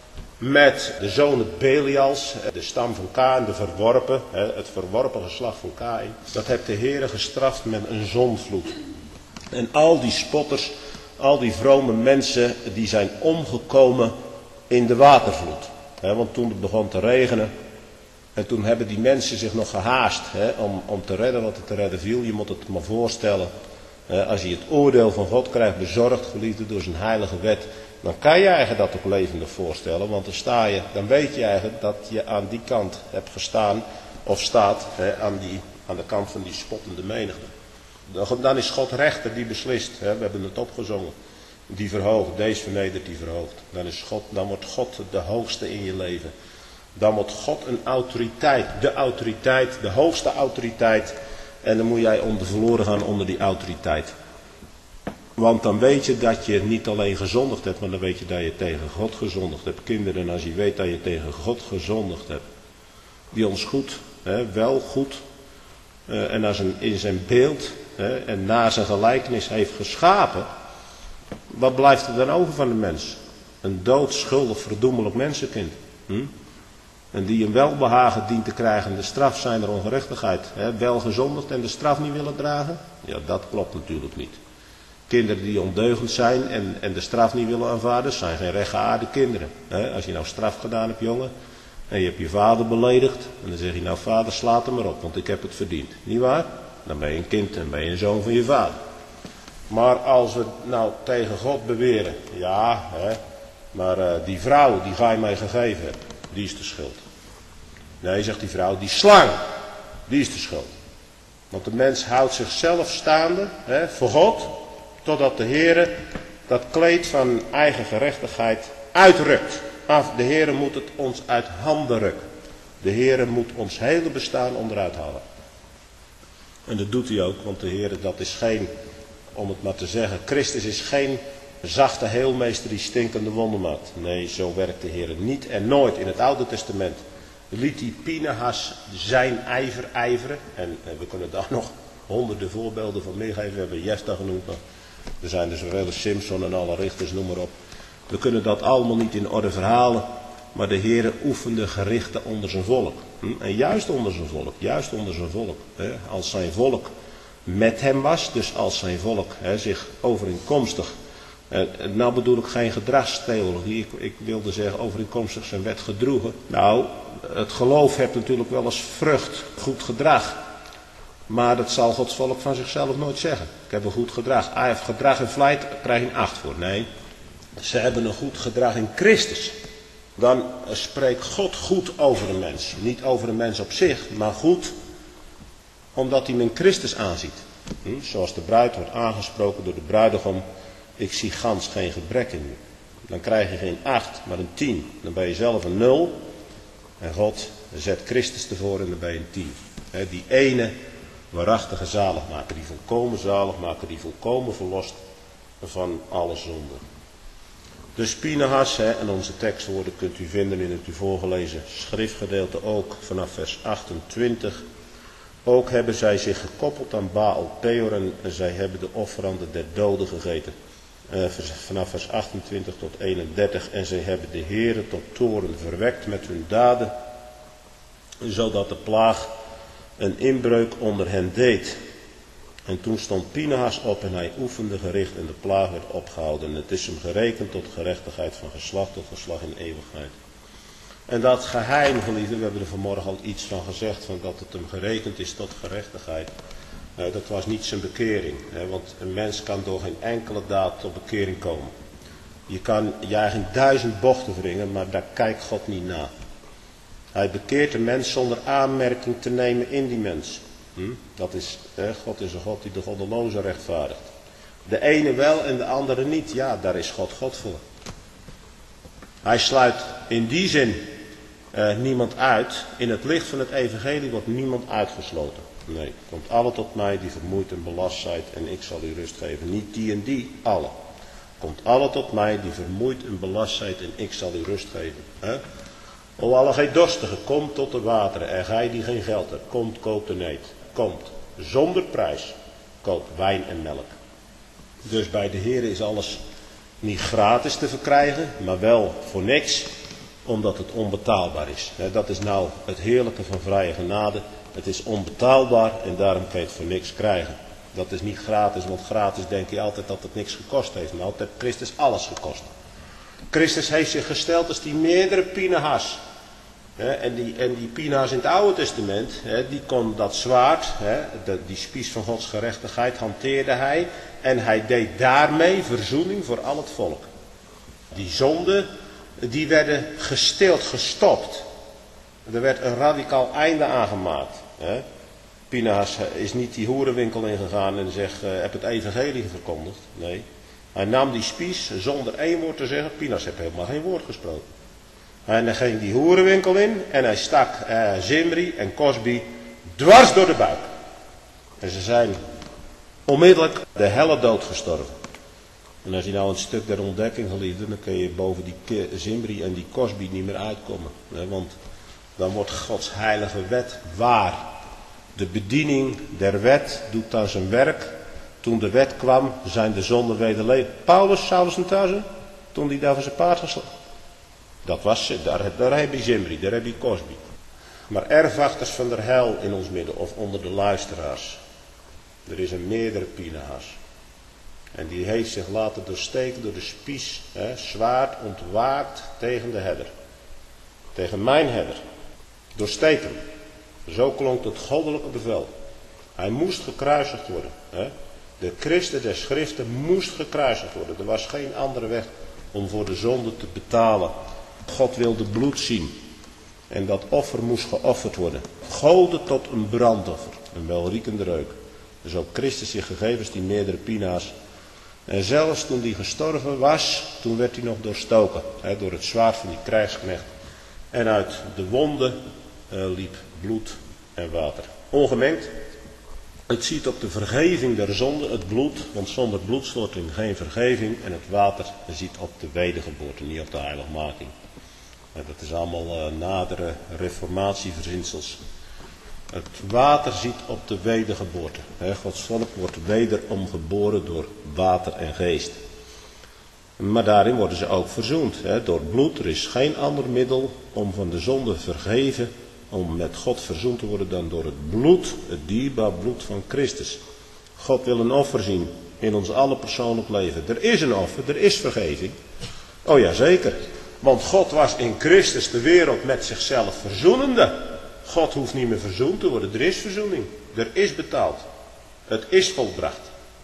met de zonen Belials, de stam van Kain, de verworpen, het verworpen geslacht van Kain. Dat heeft de Heere gestraft met een zondvloed. En al die spotters, al die vrome mensen, die zijn omgekomen in de watervloed. Want toen het begon te regenen, en toen hebben die mensen zich nog gehaast om, om te redden wat er te redden viel. Je moet het maar voorstellen. Als je het oordeel van God krijgt bezorgd, geliefde, door zijn heilige wet, dan kan je eigenlijk dat ook levendig voorstellen. Want dan sta je, dan weet je eigenlijk dat je aan die kant hebt gestaan, of staat, hè, aan, die, aan de kant van die spottende menigte. Dan is God rechter die beslist. Hè, we hebben het opgezongen. Die verhoogt, deze vernedert, die verhoogt. Dan, is God, dan wordt God de hoogste in je leven. Dan wordt God een autoriteit, de autoriteit, de hoogste autoriteit. En dan moet jij onder verloren gaan onder die autoriteit. Want dan weet je dat je niet alleen gezondigd hebt, maar dan weet je dat je tegen God gezondigd hebt. Kinderen, als je weet dat je tegen God gezondigd hebt, die ons goed, hè, wel goed, uh, en als een, in zijn beeld hè, en naar zijn gelijkenis heeft geschapen, wat blijft er dan over van de mens? Een doodschuldig, verdoemelijk mensenkind. Hm? En die een welbehagen dient te krijgen, de straf zijn er ongerechtigheid. Hè? Wel gezondigd en de straf niet willen dragen? Ja, dat klopt natuurlijk niet. Kinderen die ondeugend zijn en, en de straf niet willen aanvaarden, zijn geen rechtgeaarde kinderen. Hè? Als je nou straf gedaan hebt, jongen, en je hebt je vader beledigd, en dan zeg je nou, vader, slaat hem maar op, want ik heb het verdiend. Niet waar? Dan ben je een kind en ben je een zoon van je vader. Maar als we nou tegen God beweren, ja, hè, maar uh, die vrouw die gij mij gegeven hebt, die is de schuld. Nee, zegt die vrouw, die slang, die is de schuld. Want de mens houdt zichzelf staande, hè, voor God, totdat de Heere dat kleed van eigen gerechtigheid uitrukt. Af, de Heere moet het ons uit handen rukken. De Heere moet ons hele bestaan onderuit halen. En dat doet hij ook, want de Heere, dat is geen, om het maar te zeggen, Christus is geen zachte heelmeester die stinkende wonden maakt. Nee, zo werkt de Heere niet en nooit. In het Oude Testament liet hij Pinehas zijn ijver ijveren. En, en we kunnen daar nog honderden voorbeelden van meegeven. We hebben Jefta genoemd. Maar er zijn dus vele Simson en alle richters, noem maar op. We kunnen dat allemaal niet in orde verhalen. Maar de Heere oefende gerichten onder zijn volk. Hm? En juist onder zijn volk. Juist onder zijn volk. Hè? Als zijn volk met hem was. Dus als zijn volk hè, zich overeenkomstig. En nou bedoel ik geen gedragstheologie. Ik, ik wilde zeggen overeenkomstig zijn wet gedroegen. Nou, het geloof heeft natuurlijk wel als vrucht goed gedrag. Maar dat zal Gods volk van zichzelf nooit zeggen. Ik heb een goed gedrag. Hij heeft gedrag in vlijt, krijg je een acht voor. Nee, ze hebben een goed gedrag in Christus. Dan spreekt God goed over een mens. Niet over een mens op zich, maar goed omdat hij hem in Christus aanziet. Hm? Zoals de bruid wordt aangesproken door de bruidegom. Ik zie gans geen gebrek in u. Dan krijg je geen acht, maar een tien. Dan ben je zelf een nul. En God zet Christus ervoor en dan ben je een tien. He, die ene waarachtige zaligmaker, die volkomen zaligmaker, die volkomen verlost van alle zonden. Dus Pinehas, he, en onze tekstwoorden kunt u vinden in het u voorgelezen schriftgedeelte ook vanaf vers achtentwintig. Ook hebben zij zich gekoppeld aan Baal Peor en zij hebben de offeranden der doden gegeten. Uh, vanaf vers achtentwintig tot eenendertig. En zij hebben de Heere tot toorn verwekt met hun daden, zodat de plaag een inbreuk onder hen deed. En toen stond Pinehas op en hij oefende gericht en de plaag werd opgehouden. En het is hem gerekend tot gerechtigheid van geslacht tot geslacht in eeuwigheid. En dat geheim, geliefden, we hebben er vanmorgen al iets van gezegd, van dat het hem gerekend is tot gerechtigheid. Uh, dat was niet zijn bekering. Hè, want een mens kan door geen enkele daad tot bekering komen. Je kan je eigen duizend bochten wringen, maar daar kijkt God niet naar. Hij bekeert de mens zonder aanmerking te nemen in die mens. Hm? Dat is, hè, God is een God die de goddeloze rechtvaardigt. De ene wel en de andere niet. Ja, daar is God God voor. Hij sluit in die zin uh, niemand uit. In het licht van het evangelie wordt niemand uitgesloten. Nee, komt alle tot mij die vermoeid en belast zijt en ik zal u rust geven. Niet die en die, alle. Komt alle tot mij die vermoeid en belast zijt en ik zal u rust geven. He? O alle gij dorstigen, kom tot de wateren en gij die geen geld hebt, komt, koopt en eet. Komt, zonder prijs, koop wijn en melk. Dus bij de Heer is alles niet gratis te verkrijgen, maar wel voor niks, omdat het onbetaalbaar is. Dat is nou het heerlijke van vrije genade. Het is onbetaalbaar en daarom kun je het voor niks krijgen. Dat is niet gratis, want gratis denk je altijd dat het niks gekost heeft. Maar altijd heeft Christus alles gekost. Christus heeft zich gesteld als die meerdere pinahas. En die, en die pinahas in het Oude Testament, die kon dat zwaard, die spies van Gods gerechtigheid, hanteerde hij. En hij deed daarmee verzoening voor al het volk. Die zonden, die werden gestild, gestopt. Er werd een radicaal einde aangemaakt. Pinahas is niet die hoerenwinkel ingegaan en zegt, uh, heb het evangelie verkondigd. Nee. Hij nam die spies zonder één woord te zeggen. Pinahas heeft helemaal geen woord gesproken. En dan ging die hoerenwinkel in en hij stak uh, Zimri en Cosby dwars door de buik. En ze zijn onmiddellijk de helle dood gestorven. En als je nou een stuk der ontdekking geliefde, dan kun je boven die Zimri en die Cosby niet meer uitkomen. Hè? Want dan wordt Gods heilige wet waar. De bediening der wet doet dan zijn werk. Toen de wet kwam, zijn de zonden wederleefd. Paulus, Saulus en Tarsus, toen die daar van zijn paard geslagen. Dat was ze, daar, daar heb je Zimri, daar heb je Cosby. Maar erfwachters van der hel in ons midden, of onder de luisteraars. Er is een meerdere Pinahas. En die heeft zich laten doorsteken door de spies, hè, zwaard ontwaakt tegen de herder. Tegen mijn herder. Doorsteken. Zo klonk het goddelijke bevel. Hij moest gekruisigd worden. Hè? De Christus der Schriften moest gekruisigd worden. Er was geen andere weg om voor de zonde te betalen. God wilde bloed zien. En dat offer moest geofferd worden. Goden tot een brandoffer. Een welriekende reuk. Dus ook Christus zich gegeven als die meerdere Pinahas. En zelfs toen hij gestorven was, toen werd hij nog doorstoken. Hè, door het zwaard van die krijgsknecht. En uit de wonden uh, liep bloed en water. Ongemengd. Het ziet op de vergeving der zonde, het bloed, want zonder bloedstorting geen vergeving. En het water ziet op de wedergeboorte, niet op de heiligmaking. En dat is allemaal uh, nadere reformatieverzinsels. Het water ziet op de wedergeboorte. He, Gods volk wordt wederom geboren door water en geest. Maar daarin worden ze ook verzoend. He, door bloed, er is geen ander middel om van de zonde vergeven, om met God verzoend te worden dan door het bloed, het dierbaar bloed van Christus. God wil een offer zien in ons alle persoonlijk leven. Er is een offer, er is vergeving. Oh ja, zeker. Want God was in Christus de wereld met zichzelf verzoenende. God hoeft niet meer verzoend te worden. Er is verzoening. Er is betaald. Het is volbracht.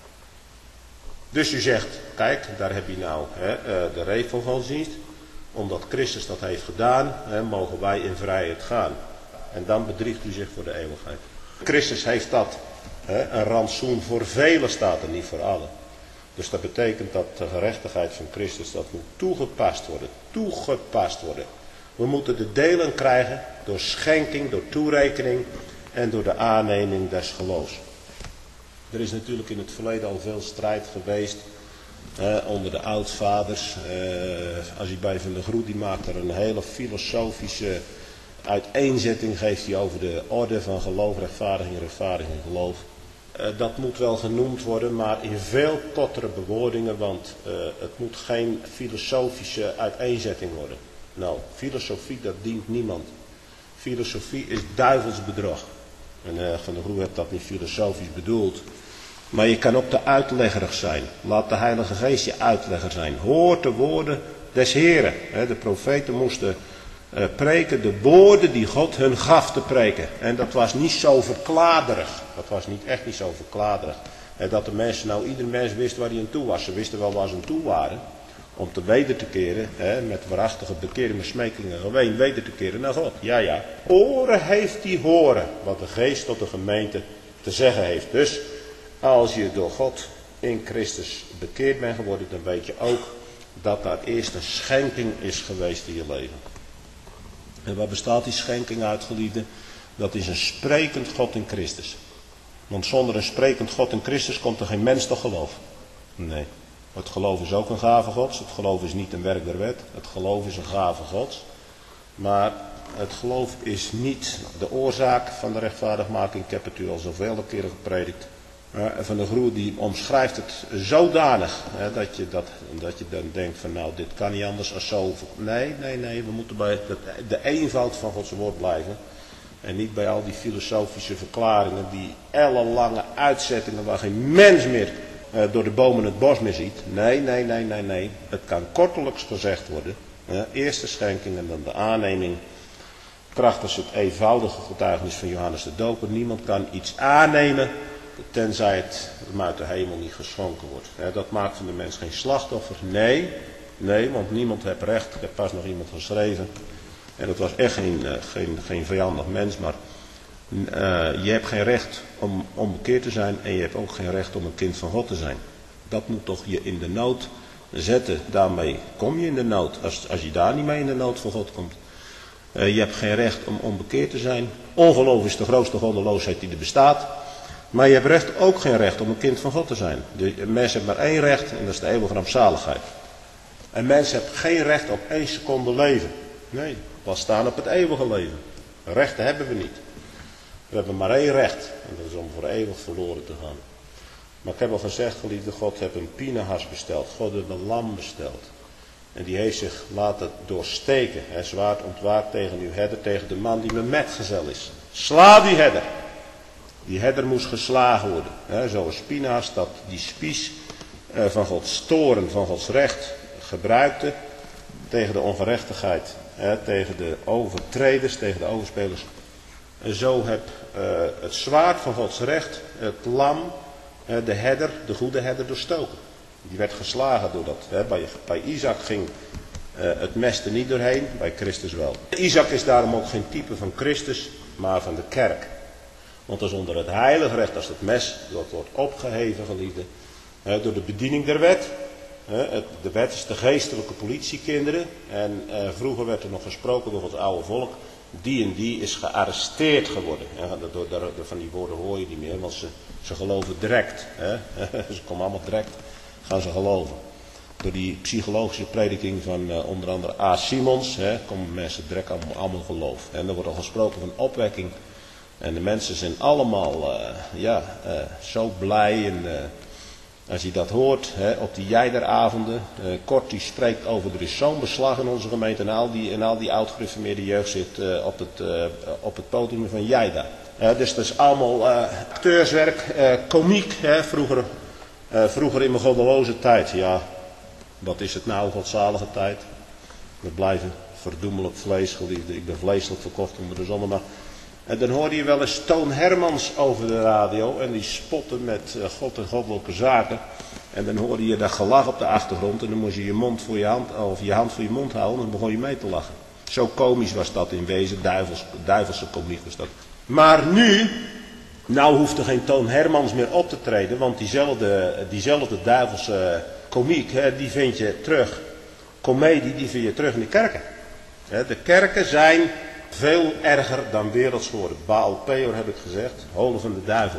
Dus u zegt, kijk, daar heb je nou hè, de regelgodsdienst. Omdat Christus dat heeft gedaan, hè, mogen wij in vrijheid gaan. En dan bedriegt u zich voor de eeuwigheid. Christus heeft dat. Hè, een rantsoen voor velen staat er, niet voor allen. Dus dat betekent dat de gerechtigheid van Christus, dat moet toegepast worden. Toegepast worden. We moeten de delen krijgen door schenking, door toerekening en door de aanneming des geloofs. Er is natuurlijk in het verleden al veel strijd geweest eh, onder de oudvaders. Eh, als je bij Van der Groet, die maakt er een hele filosofische uiteenzetting, geeft hij over de orde van geloof, rechtvaardiging, rechtvaardiging en geloof. Uh, dat moet wel genoemd worden, maar in veel kortere bewoordingen, want uh, het moet geen filosofische uiteenzetting worden. Nou, filosofie, dat dient niemand. Filosofie is duivelsbedrog. En uh, Van der Groe heeft dat niet filosofisch bedoeld. Maar je kan ook te uitleggerig zijn. Laat de Heilige Geest je uitlegger zijn. Hoor de woorden des Heren. He, de profeten moesten uh, preken de woorden die God hun gaf te preken. En dat was niet zo verkladerig. Dat was niet, echt niet zo verkladerig. He, dat de mensen, nou ieder mens wist waar hij aan toe was. Ze wisten wel waar ze aan toe waren. Om te weder te keren, hè, met waarachtige bekering, met smekingen, gewoon weder te keren naar God. Ja, ja. Oren heeft die horen, wat de geest tot de gemeente te zeggen heeft. Dus, als je door God in Christus bekeerd bent geworden, dan weet je ook dat daar eerst een schenking is geweest in je leven. En waar bestaat die schenking uit, geliefde? Dat is een sprekend God in Christus. Want zonder een sprekend God in Christus komt er geen mens tot geloof. Nee. Het geloof is ook een gave Gods. Het geloof is niet een werk der wet. Het geloof is een gave Gods. Maar het geloof is niet de oorzaak van de rechtvaardigmaking. Ik heb het u al zoveel keren gepredikt. Uh, Van der Groe die omschrijft het zodanig hè, dat, je dat, dat je dan denkt van nou dit kan niet anders als zo. Nee, nee, nee, we moeten bij de, de eenvoud van Gods woord blijven. En niet bij al die filosofische verklaringen, die ellenlange uitzettingen waar geen mens meer uh, door de bomen het bos meer ziet. Nee, nee, nee, nee, nee. Het kan kortelijks gezegd worden. Uh, eerst de schenking en dan de aanneming. Krachtens het eenvoudige getuigenis van Johannes de Doper. Niemand kan iets aannemen tenzij het hem uit de hemel niet geschonken wordt. Uh, dat maakt van de mens geen slachtoffer. Nee, nee, want niemand heeft recht. Ik heb pas nog iemand geschreven. En dat was echt geen, uh, geen, geen vijandig mens, maar uh, je hebt geen recht om onbekeerd te zijn en je hebt ook geen recht om een kind van God te zijn. Dat moet toch je in de nood zetten. Daarmee kom je in de nood. Als, als je daar niet mee in de nood van God komt. Uh, je hebt geen recht om onbekeerd te zijn. Ongeloof is de grootste goddeloosheid die er bestaat. Maar je hebt recht, ook geen recht om een kind van God te zijn. De mens heeft maar één recht en dat is de eeuwige rampzaligheid. Een mens heeft geen recht op één seconde leven. Nee, we staan op het eeuwige leven. Rechten hebben we niet. We hebben maar één recht. En dat is om voor eeuwig verloren te gaan. Maar ik heb al gezegd, geliefde, God heeft een Pinehas besteld. God heeft een lam besteld. En die heeft zich laten doorsteken. Hij zwaard ontwaakt tegen uw herder, tegen de man die mijn metgezel is. Sla die herder. Die herder moest geslagen worden. He, zoals Pinehas dat die spies uh, van Gods toorn, van Gods recht gebruikte tegen de ongerechtigheid. He, tegen de overtreders, tegen de overspelers. En zo heb uh, het zwaard van Gods recht, het lam, uh, de herder, de goede herder doorstoken. Die werd geslagen door dat. He. Bij, bij Isaac ging uh, het mes er niet doorheen, bij Christus wel. Isaac is daarom ook geen type van Christus, maar van de kerk. Want dat is onder het heilige recht, als het mes dat wordt opgeheven, geliefde, uh, door de bediening der wet. Uh, het, de wet is de geestelijke politiekinderen. En uh, vroeger werd er nog gesproken door het oude volk. Die en die is gearresteerd geworden. Ja, door, door, door, van die woorden hoor je niet meer, want ze, ze geloven direct. Hè? Ze komen allemaal direct, gaan ze geloven. Door die psychologische prediking van uh, onder andere A. Simons, hè, komen mensen direct allemaal, allemaal geloof. En er wordt al gesproken van opwekking. En de mensen zijn allemaal uh, ja, uh, zo blij. En uh, als je dat hoort, hè, op die jijderavonden. Uh, Kort die spreekt over, er is zo'n beslag in onze gemeente. En al die, en al die oud-gereformeerde jeugd zit uh, op, het, uh, op het podium van Jijda. Uh, dus dat is allemaal uh, acteurswerk, uh, komiek. Hè, vroeger, uh, vroeger in mijn goddeloze tijd. Ja, wat is het nou, godzalige tijd? We blijven verdoemelijk vlees, geliefde. Ik ben vleeselijk verkocht onder de zonde, maar... En dan hoorde je wel eens Toon Hermans over de radio. En die spotten met uh, God en goddelijke zaken. En dan hoorde je dat gelach op de achtergrond. En dan moest je je mond voor je hand, of je hand voor je mond houden. En dan begon je mee te lachen. Zo komisch was dat in wezen. Duivels, duivelse komiek was dat. Maar nu, nou hoeft er geen Toon Hermans meer op te treden. Want diezelfde, diezelfde duivelse komiek, hè, die vind je terug. Comedie, die vind je terug in de kerken. Hè, de kerken zijn... veel erger dan werelds geworden. Baal Peor heb ik gezegd, holen van de duivel.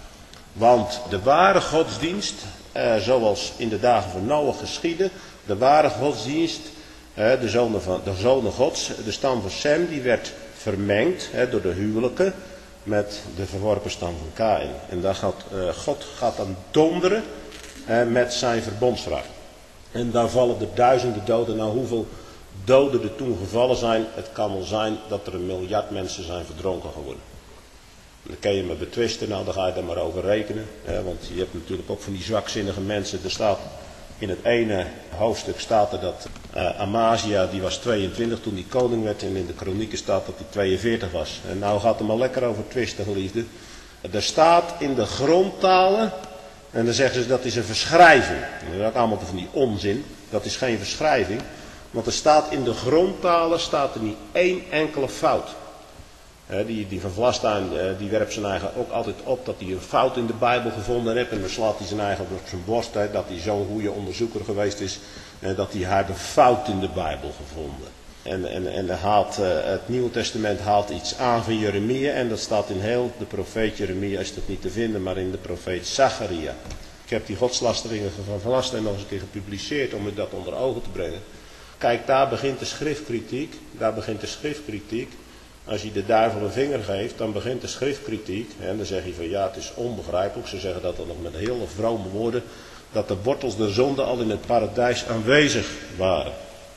Want de ware godsdienst, eh, zoals in de dagen van Noach geschiedde, de ware godsdienst, eh, de, zonen van, de zonen gods, de stam van Sem, die werd vermengd eh, door de huwelijken met de verworpen stam van Kaïn. En daar gaat, eh, God gaat dan donderen eh, met zijn verbondsvraag. En daar vallen de duizenden doden. Nou, hoeveel doden er toen gevallen zijn, het kan wel zijn dat er een miljard mensen zijn verdronken geworden. En dan kan je me betwisten, nou dan ga je daar maar over rekenen. Hè, want je hebt natuurlijk ook van die zwakzinnige mensen. Er staat in het ene hoofdstuk staat er dat uh, Amazia, die was tweeëntwintig toen die koning werd. En in de kronieken staat dat hij tweeënveertig was. En nou gaat er maar lekker over twisten, geliefde. Er staat in de grondtalen, en dan zeggen ze dat is een verschrijving. En dat is ook allemaal van die onzin. Dat is geen verschrijving. Want er staat in de grondtalen staat er niet één enkele fout. He, die, die van Vlastuin die werpt zijn eigen ook altijd op dat hij een fout in de Bijbel gevonden heeft. En dan slaat hij zijn eigen op zijn borst. He, dat hij zo'n goede onderzoeker geweest is. En dat hij heeft een fout in de Bijbel gevonden. En, en, en haalt, uh, het Nieuwe Testament haalt iets aan van Jeremia. En dat staat in heel de profeet Jeremia, is dat niet te vinden, maar in de profeet Zacharia. Ik heb die godslasteringen van Van Asten nog eens een keer gepubliceerd om u dat onder ogen te brengen. Kijk, daar begint de schriftkritiek. Daar begint de schriftkritiek. Als je de duivel een vinger geeft, dan begint de schriftkritiek. En dan zeg je van ja, het is onbegrijpelijk. Ze zeggen dat dan nog met hele vrome woorden. Dat de wortels der zonde al in het paradijs aanwezig waren.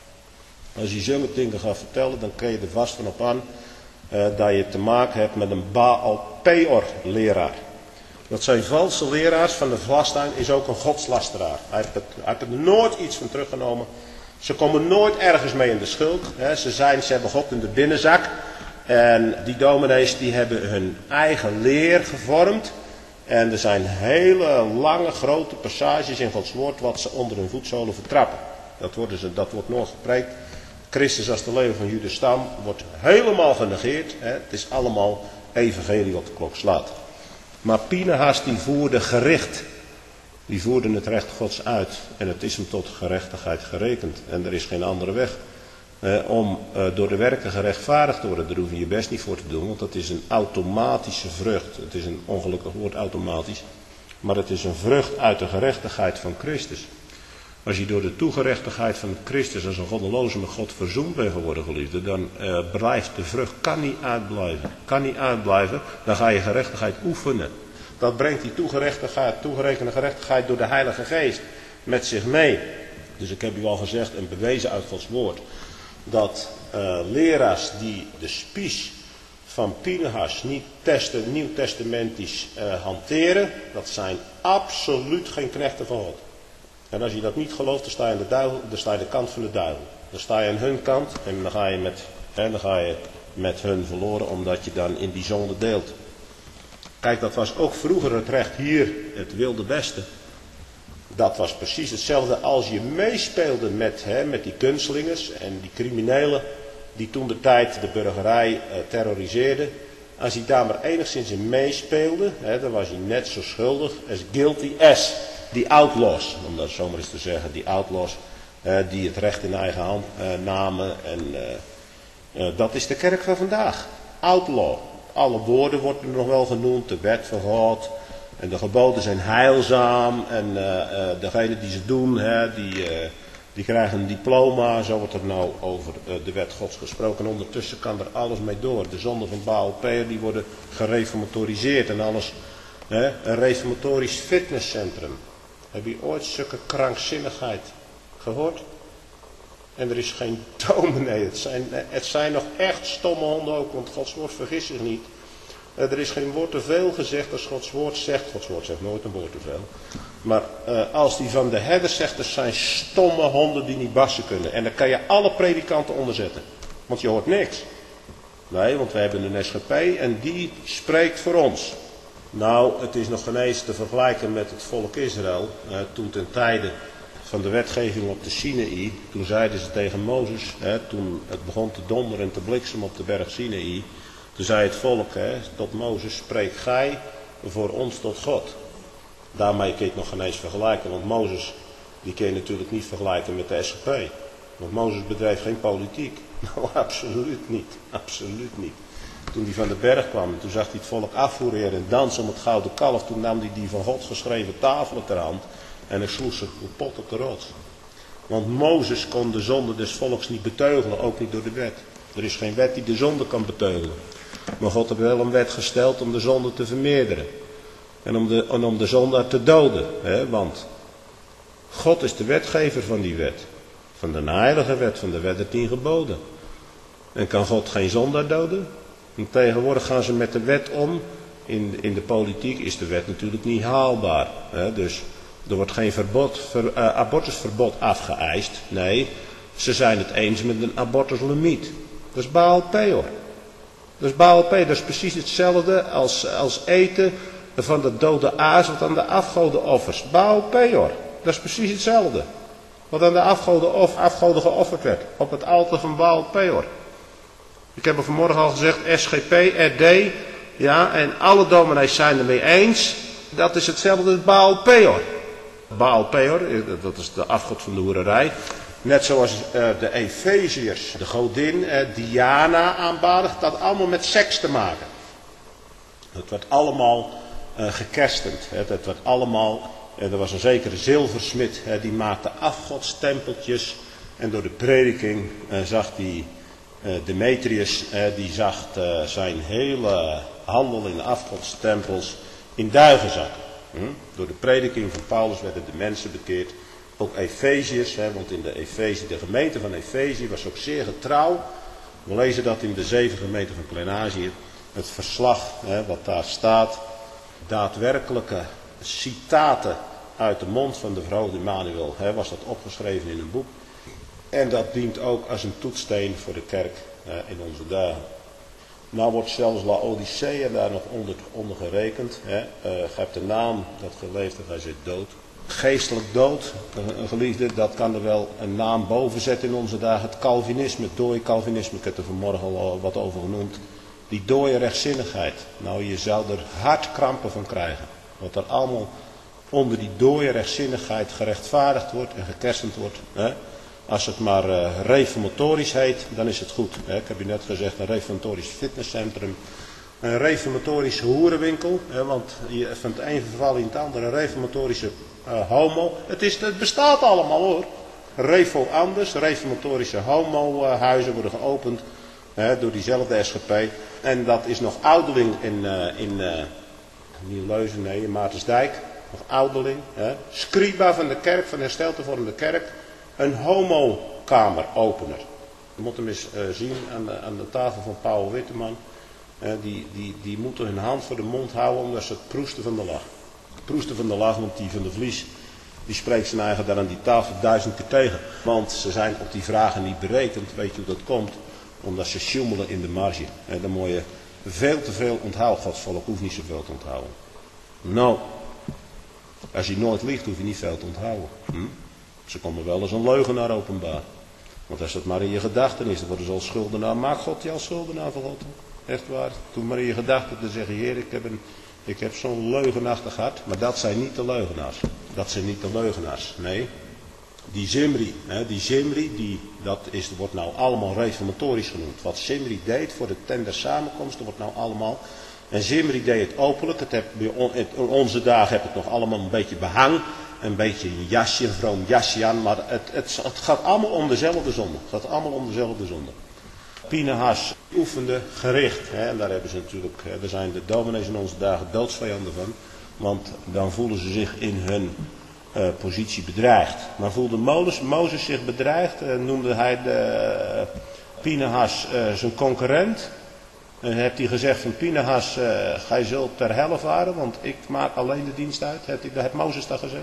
Als je zulke dingen gaat vertellen, dan kun je er vast van op aan uh, dat je te maken hebt met een Baal Peor leraar. Dat zijn valse leraars. Van de Vlastuin is ook een godslasteraar. Hij heeft, het, hij heeft er nooit iets van teruggenomen. Ze komen nooit ergens mee in de schuld. Hè. Ze, zijn, ze hebben God in de binnenzak. En die dominees die hebben hun eigen leer gevormd. En er zijn hele lange grote passages in Gods woord wat ze onder hun voetzolen vertrappen. Dat, worden ze, dat wordt nooit gepreekt. Christus als de leeuw van Judas stam wordt helemaal genegeerd. Hè. Het is allemaal evangelie wat de klok slaat. Maar Pinehas die voerde gericht. Die voerde het recht Gods uit. En het is hem tot gerechtigheid gerekend. En er is geen andere weg. Eh, om eh, door de werken gerechtvaardigd te worden. Daar hoef je je best niet voor te doen. Want dat is een automatische vrucht. Het is een ongelukkig woord automatisch. Maar het is een vrucht uit de gerechtigheid van Christus. Als je door de toegerechtigheid van Christus als een goddeloze met God verzoend bent geworden, geliefde, dan uh, blijft de vrucht, kan niet uitblijven. Kan niet uitblijven, dan ga je gerechtigheid oefenen. Dat brengt die toegerechtigheid, toegerekende gerechtigheid door de Heilige Geest met zich mee. Dus ik heb u al gezegd en bewezen uit Gods woord, dat uh, leraars die de spies van Pinehas niet testen, nieuwtestamentisch uh, hanteren, dat zijn absoluut geen knechten van God. En als je dat niet gelooft, dan sta je aan de, duivel, dan sta je aan de kant van de duivel. Dan sta je aan hun kant en dan ga je met, hè, dan ga je met hun verloren, omdat je dan in die zonde deelt. Kijk, dat was ook vroeger het recht hier, het wilde westen. Dat was precies hetzelfde als je meespeelde met, hè, met die gunslingers en die criminelen die toen de tijd de burgerij uh, terroriseerden. Als hij daar maar enigszins in meespeelde, hè, dan was hij net zo schuldig as guilty as. Die outlaws, om dat zo maar eens te zeggen, die outlaws uh, die het recht in eigen hand uh, namen. En uh, uh, dat is de kerk van vandaag. Outlaw. Alle woorden worden er nog wel genoemd, de wet van God. En de geboden zijn heilzaam. En uh, uh, degene die ze doen, hè, die, uh, die krijgen een diploma. Zo wordt er nou over uh, de wet Gods gesproken. En ondertussen kan er alles mee door. De zonden van Baal Peor, die worden gereformatoriseerd. En alles, hè, een reformatorisch fitnesscentrum. Heb je ooit zulke krankzinnigheid gehoord? En er is geen dominee. Het zijn, het zijn nog echt stomme honden ook, want Gods woord vergist zich niet. Er is geen woord te veel gezegd als Gods woord zegt. Gods woord zegt nooit een woord te veel. Maar uh, als die van de herders zegt, dat zijn stomme honden die niet bassen kunnen. En dan kan je alle predikanten onderzetten. Want je hoort niks. Nee, want we hebben een S G P en die spreekt voor ons. Nou, het is nog geen eens te vergelijken met het volk Israël. Uh, toen ten tijde van de wetgeving op de Sinaï, toen zeiden ze tegen Mozes, hè, toen het begon te donderen en te bliksem op de berg Sinaï, toen zei het volk, hè, tot Mozes, spreek gij voor ons tot God. Daarmee kun je het nog geen eens vergelijken, want Mozes, die kun je natuurlijk niet vergelijken met de S G P. Want Mozes bedreef geen politiek. Nou, absoluut niet. Absoluut niet. Toen hij van de berg kwam, toen zag hij het volk afvoeren en dansen om het gouden kalf. Toen nam hij die van God geschreven tafelen ter hand en hij sloeg ze kapot op de rots. Want Mozes kon de zonde des volks niet beteugelen, ook niet door de wet. Er is geen wet die de zonde kan beteugelen. Maar God heeft wel een wet gesteld om de zonde te vermeerderen. En om de, en om de zondaar te doden. Hè? Want God is de wetgever van die wet. Van de heilige wet, van de wet der tien geboden. En kan God geen zondaar doden? En tegenwoordig gaan ze met de wet om. In, in de politiek is de wet natuurlijk niet haalbaar. Hè? Dus er wordt geen verbod, ver, uh, abortusverbod afgeëist. Nee, ze zijn het eens met een abortuslimiet. Dat is Baal Peor. Dat is Baal Peor. Dat is precies hetzelfde als, als eten van de dode aas wat aan de afgoden offers. Baal Peor. Dat is precies hetzelfde. Wat aan de afgoden, of, afgoden geofferd werd. Op het altaar van Baal Peor. Ik heb er vanmorgen al gezegd, S G P, R D, ja, en alle dominees zijn ermee eens. Dat is hetzelfde als Baal Peor. Baal Peor, dat is de afgod van de hoererij. Net zoals uh, de Efeziërs, de godin uh, Diana aanbaden, dat had allemaal met seks te maken. Het werd allemaal uh, gekerstend. Hè. Het werd allemaal, uh, er was een zekere zilversmid, uh, die maakte afgodstempeltjes. En door de prediking uh, zag die uh, Demetrius, uh, die zag uh, zijn hele handel in afgodstempels in duigen zakken. Hm? Door de prediking van Paulus werden de mensen bekeerd. Ook Efeziërs, hè, want in de Efezie, de gemeente van Efezie was ook zeer getrouw. We lezen dat in de zeven gemeenten van Klein-Azië. Het verslag, hè, wat daar staat, daadwerkelijke citaten uit de mond van de verhoogde Immanuel, hè, was dat opgeschreven in een boek. En dat dient ook als een toetssteen voor de kerk hè, in onze dagen. Nou wordt zelfs Laodicea daar nog onder, onder gerekend. Hè. Uh, gij hebt de naam dat geleefd en gij zit dood. Geestelijk dood, een geliefde, dat kan er wel een naam boven zetten in onze dagen. Het Calvinisme, het dooie Calvinisme, ik heb er vanmorgen al wat over genoemd. Die dooie rechtzinnigheid. Nou, je zou er hartkrampen van krijgen. Wat er allemaal onder die dooie rechtzinnigheid gerechtvaardigd wordt en gekerstend wordt. Hè. Als het maar uh, reformatorisch heet, dan is het goed. Hè. Ik heb u net gezegd, een reformatorisch fitnesscentrum. Een reformatorische hoerenwinkel. Hè, want je, van het een verval in het andere, een reformatorische uh, homo. Het, is, het bestaat allemaal hoor. Revo anders, reformatorische homohuizen worden geopend hè, door diezelfde S G P. En dat is nog ouderling in, uh, in uh, Nieuw-Leuzen, nee, in Maartensdijk. Nog ouderling. Hè. Scriba van de kerk, van de hersteltevormde kerk. Een homokameropener. Je moet hem eens uh, zien aan de, aan de tafel van Paul Witteman. Uh, die, die, die moeten hun hand voor de mond houden omdat ze het proesten van de lach. Proesten van de lach, want die van de Vlies, die spreekt zijn eigen daar aan die tafel duizend keer tegen. Want ze zijn op die vragen niet berekend. Weet je hoe dat komt? Omdat ze sjoemelen in de marge. En dan moet je veel te veel onthouden. Gods volk hoeft niet zoveel te onthouden. Nou, als je nooit liegt, hoef je niet veel te onthouden. Hm? Ze komen wel eens een leugenaar openbaar. Want als dat maar in je gedachten is, dan worden ze als schuldenaar. Maak God je als schuldenaar verloten. Echt waar. Toen maar in je gedachten te zeggen, Heer, ik heb, een, ik heb zo'n leugenachtig hart. Maar dat zijn niet de leugenaars. Dat zijn niet de leugenaars. Nee. Die Zimri, hè, die Zimri, die, dat is, wordt nou allemaal reformatorisch genoemd. Wat Zimri deed voor de tender samenkomst, dat wordt nou allemaal. En Zimri deed het openlijk. Het heb, in onze dagen heb het nog allemaal een beetje behang. Een beetje een jasje, een vroom jasje aan. Maar het, het, het gaat allemaal om dezelfde zonde. Het gaat allemaal om dezelfde zonde. Pinehas oefende gericht. Hè, en daar hebben ze natuurlijk, hè, daar zijn de dominees in onze dagen doodsvijanden van. Want dan voelen ze zich in hun uh, positie bedreigd. Maar voelde Mozes, Mozes zich bedreigd, uh, noemde hij de uh, Pinehas uh, zijn concurrent. En heeft hij gezegd van Pinehas, uh, gij zult ter helle varen, want ik maak alleen de dienst uit. Heeft, hij, heeft Mozes dat gezegd?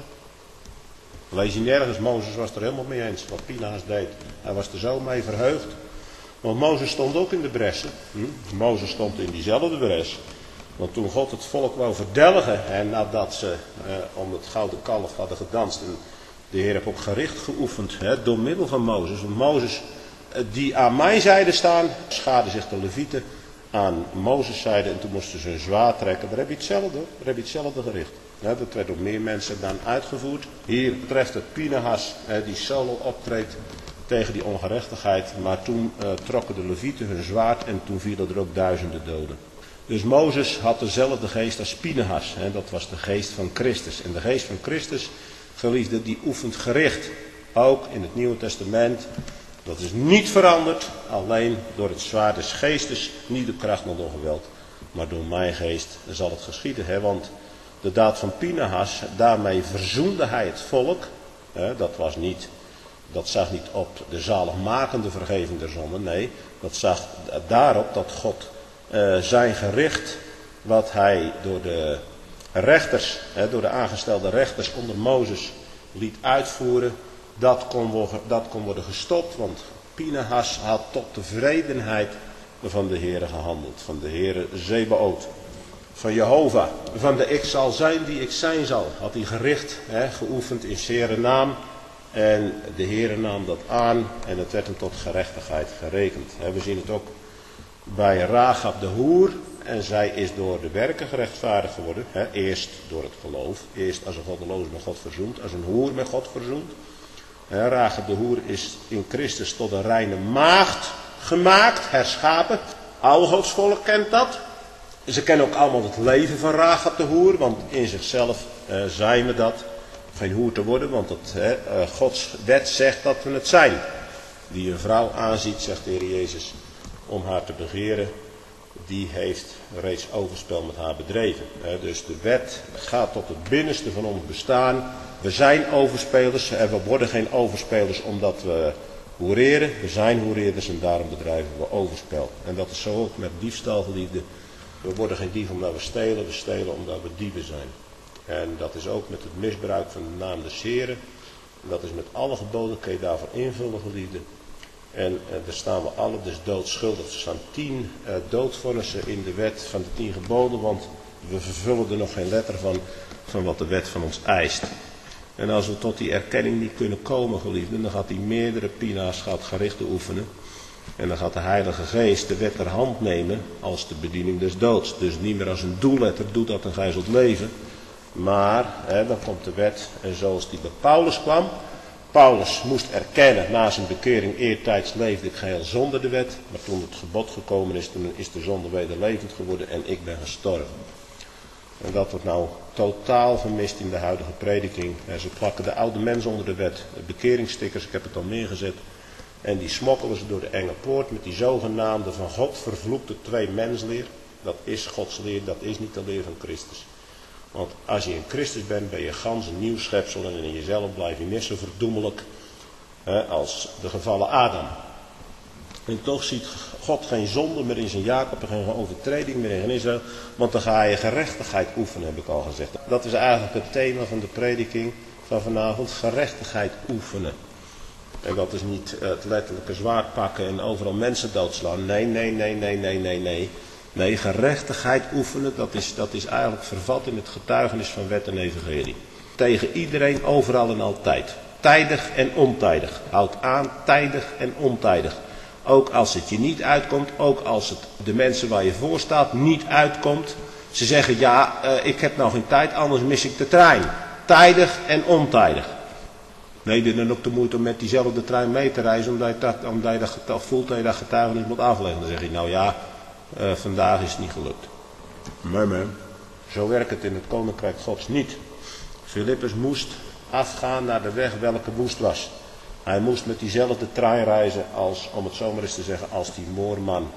Lees je nergens, Mozes was er helemaal mee eens wat Pinehas deed. Hij was er zo mee verheugd. Want Mozes stond ook in de bressen. Hm? Mozes stond in diezelfde bres. Want toen God het volk wou verdelgen, en nadat ze eh, om het gouden kalf hadden gedanst, en de Heer heeft ook gericht geoefend hè, door middel van Mozes. Want Mozes, eh, die aan mijn zijde staan, schaarden zich de Levieten aan Mozes zijde en toen moesten ze een zwaard trekken. Daar heb je hetzelfde, daar heb je hetzelfde gericht. Ja, dat werd door meer mensen dan uitgevoerd. Hier treft het Pinehas, hè, die solo optreedt tegen die ongerechtigheid. Maar toen uh, trokken de Levieten hun zwaard en toen vielen er ook duizenden doden. Dus Mozes had dezelfde geest als Pinehas. Hè, dat was de geest van Christus. En de geest van Christus, geliefde, die oefent gericht. Ook in het Nieuwe Testament. Dat is niet veranderd. Alleen door het zwaard des geestes. Niet door kracht, maar door geweld. Maar door mijn geest zal het geschieden. Hè, want de daad van Pinehas, daarmee verzoende hij het volk. Hè, dat was niet... Dat zag niet op de zaligmakende vergeving der zonden. Nee, dat zag daarop dat God uh, zijn gericht, wat hij door de rechters, hè, door de aangestelde rechters onder Mozes liet uitvoeren, dat kon, worden, dat kon worden gestopt. Want Pinehas had tot tevredenheid van de Heere gehandeld. Van de Heere Zebaoth. Van Jehovah. Van de ik zal zijn die ik zijn zal. Had hij gericht, hè, geoefend in zere naam. En de Heere nam dat aan en het werd hem tot gerechtigheid gerekend. We zien het ook bij Rahab de hoer. En zij is door de werken gerechtvaardigd geworden. Eerst door het geloof. Eerst als een goddeloos met God verzoend. Als een hoer met God verzoend. Rachab de hoer is in Christus tot een reine maagd gemaakt, herschapen. Alle Gods volk kent dat. Ze kennen ook allemaal het leven van Rachab de hoer, want in zichzelf uh, zijn we dat. Geen hoer te worden, want het, uh, Gods wet zegt dat we het zijn. Die een vrouw aanziet, zegt de Heer Jezus, om haar te begeren, die heeft reeds overspel met haar bedreven. Uh, dus de wet gaat tot het binnenste van ons bestaan. We zijn overspelers en we worden geen overspelers omdat we hoereren. We zijn hoereerders en daarom bedrijven we overspel. En dat is zo ook met diefstal, geliefde. We worden geen dief omdat we stelen, we stelen omdat we dieven zijn. En dat is ook met het misbruik van de naam des Heren. En dat is met alle geboden, kun je daarvoor invullen, geliefde. En eh, daar staan we alle dus doodschuldig. Er staan tien eh, doodvonnissen in de wet van de tien geboden, want we vervullen er nog geen letter van, van wat de wet van ons eist. En als we tot die erkenning niet kunnen komen, geliefden, dan gaat hij meerdere pina's gaat gerichten oefenen. En dan gaat de Heilige Geest de wet ter hand nemen als de bediening des doods. Dus niet meer als een doelletter, doet dat en gij zult leven. Maar hè, dan komt de wet en zoals die bij Paulus kwam. Paulus moest erkennen na zijn bekering, eertijds leefde ik geheel zonder de wet. Maar toen het gebod gekomen is, toen is de zonde weder levend geworden en ik ben gestorven. En dat wordt nou totaal gemist in de huidige prediking. Ze plakken de oude mens onder de wet, de bekeringsstickers, ik heb het al neergezet. En die smokkelen ze door de enge poort met die zogenaamde van God vervloekte twee mensleer. Dat is Gods leer, dat is niet de leer van Christus. Want als je in Christus bent, ben je gans een nieuw schepsel en in jezelf blijf je net zo verdoemelijk hè, als de gevallen Adam. En toch ziet God geen zonde meer in zijn Jacob en geen overtreding meer in Israël. Want dan ga je gerechtigheid oefenen, heb ik al gezegd. Dat is eigenlijk het thema van de prediking van vanavond. Gerechtigheid oefenen. En dat is niet het letterlijke zwaard pakken en overal mensen doodslaan. Nee, nee, nee, nee, nee, nee, nee. Nee, gerechtigheid oefenen, dat is, dat is eigenlijk vervat in het getuigenis van wet en evangelie. Tegen iedereen, overal en altijd. Tijdig en ontijdig. Houd aan, tijdig en ontijdig. Ook als het je niet uitkomt, ook als het de mensen waar je voor staat niet uitkomt. Ze zeggen, ja, uh, ik heb nou geen tijd, anders mis ik de trein. Tijdig en ontijdig. Nee, dit is dan ook de moeite om met diezelfde trein mee te reizen, omdat je dat, omdat je dat voelt dat je dat getuigenis moet afleggen. Dan zeg je, nou ja, uh, vandaag is het niet gelukt. Maar, maar, zo werkt het in het koninkrijk Gods niet. Filippus moest afgaan naar de weg welke woest was. Hij moest met diezelfde trein reizen als, om het zomaar eens te zeggen, als die moorman.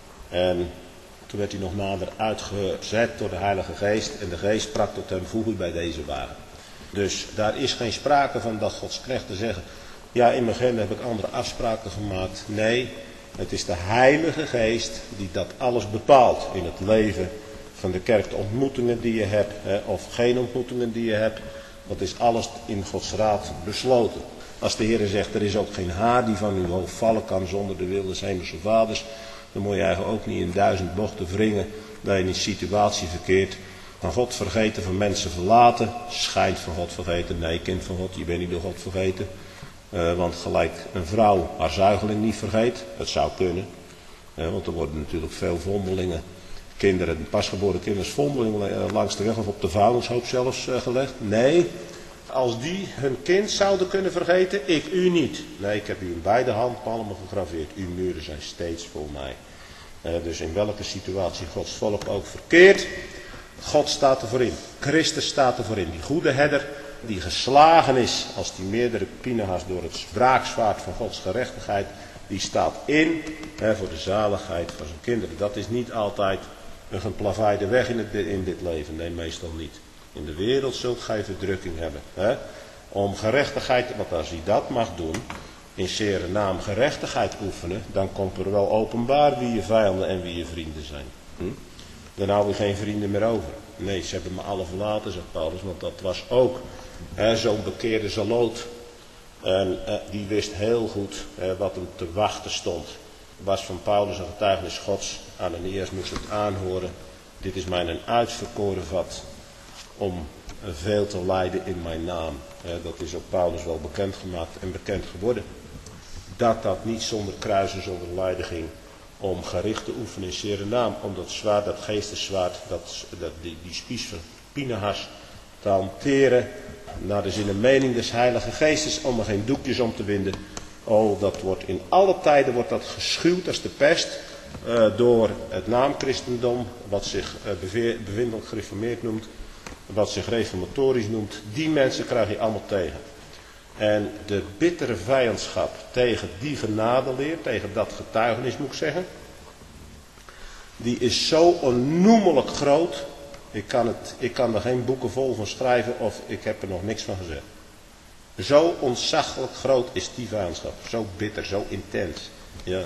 En toen werd hij nog nader uitgezet door de Heilige Geest. En de Geest sprak tot hem, voeg u bij deze wagen. Dus daar is geen sprake van dat Gods knechten zeggen, ja, in mijn agenda heb ik andere afspraken gemaakt. Nee, het is de Heilige Geest die dat alles bepaalt in het leven van de kerk. De ontmoetingen die je hebt, hè, of geen ontmoetingen die je hebt. Dat is alles in Gods raad besloten. Als de Heer zegt, er is ook geen haar die van uw hoofd vallen kan zonder de wil des hemelse vaders. Dan moet je eigenlijk ook niet in duizend bochten wringen dat je in een situatie verkeert. Van God vergeten, van mensen verlaten. Schijnt van God vergeten. Nee, kind van God, je bent niet door God vergeten. Uh, want gelijk een vrouw haar zuigeling niet vergeet. Dat zou kunnen. Uh, want er worden natuurlijk veel vondelingen. Kinderen, pasgeboren kinderen, vondelingen langs de weg of op de vuilnishoop zelfs uh, gelegd. Nee. Als die hun kind zouden kunnen vergeten, ik u niet. Nee, ik heb u in beide handpalmen gegraveerd. Uw muren zijn steeds voor mij. Uh, dus in welke situatie Gods volk ook verkeert, God staat ervoor in. Christus staat ervoor in. Die goede herder die geslagen is als die meerdere pineha's door het wraakzwaard van Gods gerechtigheid, die staat in hè, voor de zaligheid van zijn kinderen. Dat is niet altijd een geplaveide weg in, het, in dit leven. Nee, meestal niet. In de wereld zult gij verdrukking hebben. Hè? Om gerechtigheid, want als hij dat mag doen, in zere naam gerechtigheid oefenen, dan komt er wel openbaar wie je vijanden en wie je vrienden zijn. Hm? Dan hou je geen vrienden meer over. Nee, ze hebben me alle verlaten, zegt Paulus, want dat was ook zo'n bekeerde zaloot. En uh, die wist heel goed uh, wat hem te wachten stond. Was van Paulus een getuigenis Gods. Ananias moest het aanhoren. Dit is mijn een uitverkoren vat om veel te lijden in mijn naam. Uh, dat is ook Paulus wel bekendgemaakt en bekend geworden. Dat dat niet zonder kruisen, zonder lijden ging. Om gericht te oefenen in zere naam. Om dat zwaard, dat geesteszwaard, dat, dat, die, die spies van Pinehas te hanteren. naar de zin en mening des Heilige Geestes, om er geen doekjes om te winden. Oh, dat wordt in alle tijden wordt dat geschuwd als de pest uh, door het naamchristendom, wat zich uh, bevindelijk gereformeerd noemt, wat zich reformatorisch noemt. Die mensen krijg je allemaal tegen. En de bittere vijandschap tegen die genadeleer, tegen dat getuigenis moet ik zeggen, die is zo onnoemelijk groot. Ik kan, het, ik kan er geen boeken vol van schrijven of ik heb er nog niks van gezegd. Zo ontzaglijk groot is die vijandschap. Zo bitter, zo intens. Ja.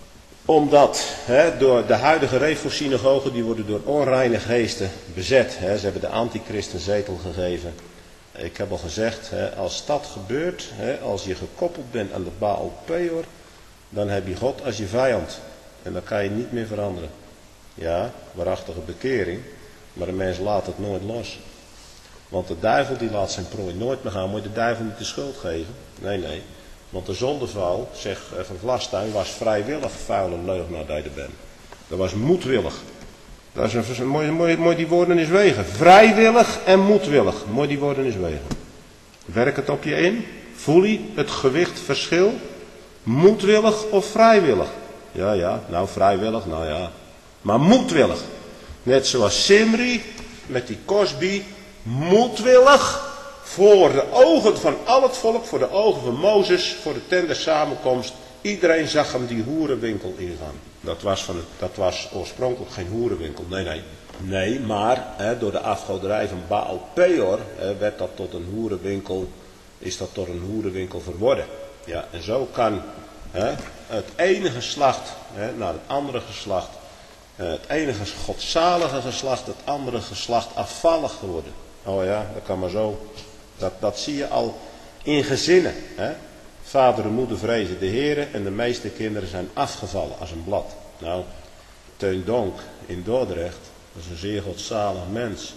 Omdat hè, door de huidige reformsynagogen, die worden door onreine geesten bezet. Hè. Ze hebben de antichrist een zetel gegeven. Ik heb al gezegd, hè, als dat gebeurt, hè, als je gekoppeld bent aan de Baal Peor, dan heb je God als je vijand. En dan kan je niet meer veranderen. Ja, waarachtige bekering. Maar de mens laat het nooit los. Want de duivel die laat zijn prooi nooit meer gaan. Moet je de duivel niet de schuld geven? Nee, nee. Want de zondeval, zegt Van Vlastuin, was vrijwillig vuile leugenaar dat je er bent. Dat was moedwillig. Dat is een, mooi, mooi, mooi die woorden eens wegen. Vrijwillig en moedwillig. Mooi die woorden eens wegen. Werk het op je in. Voel je het gewichtverschil? Moedwillig of vrijwillig? Ja, ja. Nou, vrijwillig. Nou ja. Maar moedwillig. Net zoals Simri met die Cosby. Moedwillig. Voor de ogen van al het volk. Voor de ogen van Mozes. Voor de tent der samenkomst. Iedereen zag hem die hoerenwinkel ingaan. Dat was, van, dat was oorspronkelijk geen hoerenwinkel. Nee, nee. Nee, maar hè, door de afgoderij van Baal Peor hè, werd dat tot een hoerenwinkel. Is dat tot een hoerenwinkel verworden. Ja, en zo kan hè, het ene geslacht hè, naar het andere geslacht. Het enige godzalige geslacht, het andere geslacht afvallig geworden. Oh ja, dat kan maar zo. Dat, dat zie je al in gezinnen. Hè? Vader en moeder vrezen de Here en de meeste kinderen zijn afgevallen als een blad. Nou, Teun Donk in Dordrecht, dat is een zeer godzalig mens.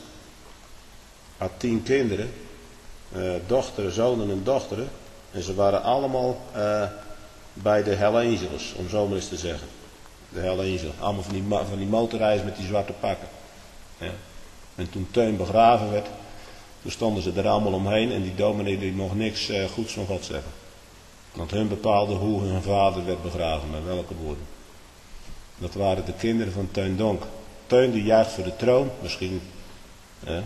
Had tien kinderen, uh, dochteren, zonen en dochteren. En ze waren allemaal uh, bij de Hell Angels, om zo maar eens te zeggen. De Hell Angel. Allemaal van die, van die motorrijders met die zwarte pakken. Ja. En toen Teun begraven werd, toen stonden ze er allemaal omheen en die dominee die mocht niks uh, goeds van God zeggen. Want hun bepaalde hoe hun vader werd begraven, met welke woorden. Dat waren de kinderen van Teun Donk. Teun die juicht voor de troon, misschien. Hè?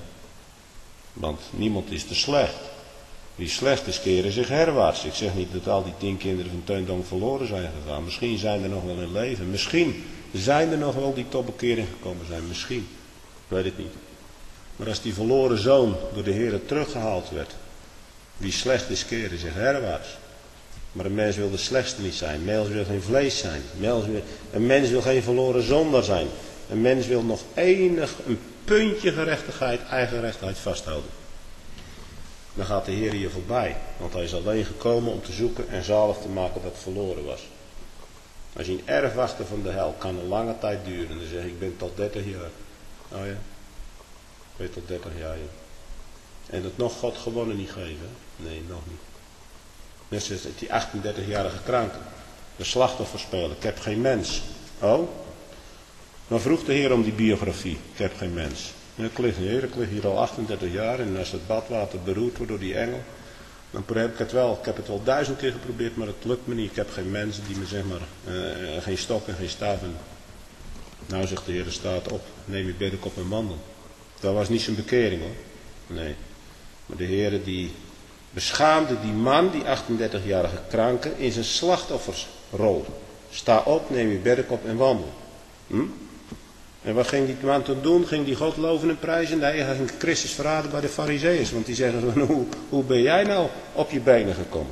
Want niemand is te slecht. Wie slecht is, keren zich herwaarts. Ik zeg niet dat al die tien kinderen van Teun Donk verloren zijn gegaan. Misschien zijn er nog wel in leven. Misschien zijn er nog wel die tot bekering gekomen zijn. Misschien. Ik weet het niet. Maar als die verloren zoon door de Heer teruggehaald werd. Wie slecht is, keren zich herwaarts. Maar een mens wil de slechtste niet zijn. Een mens wil geen vlees zijn. Een mens wil, een mens wil geen verloren zondaar zijn. Een mens wil nog enig een puntje gerechtigheid, eigen gerechtigheid vasthouden. Dan gaat de Heer je voorbij. Want hij is alleen gekomen om te zoeken en zalig te maken dat het verloren was. Als je een erfwachter van de hel kan een lange tijd duren. Dan zeg ik, ik ben tot dertig jaar. Oh ja. Ik ben tot dertig jaar. Ja. En dat nog God gewonnen niet geven? Nee, nog niet. Net zoals die achtendertigjarige kranke. De slachtoffer spelen. Ik heb geen mens. Oh? Dan vroeg de Heer om die biografie. Ik heb geen mens. Ik lig hier, ik lig hier al achtendertig jaar en als het badwater beroerd wordt door die engel, dan heb ik het wel. Ik heb het wel duizend keer geprobeerd, maar het lukt me niet. Ik heb geen mensen die me zeg maar, uh, geen stok en geen staaf. En nou zegt de Heer, staat op, neem je bedek op en wandel. Dat was niet zijn bekering hoor. Nee. Maar de Heer die beschaamde die man, die achtendertigjarige kranke, in zijn slachtoffersrol. Sta op, neem je bedek op en wandel. Hm? En wat ging die man toen doen? Ging die God loven en prijzen? Nee, hij ging Christus verraden bij de Farizeeërs. Want die zeggen, hoe, hoe ben jij nou op je benen gekomen?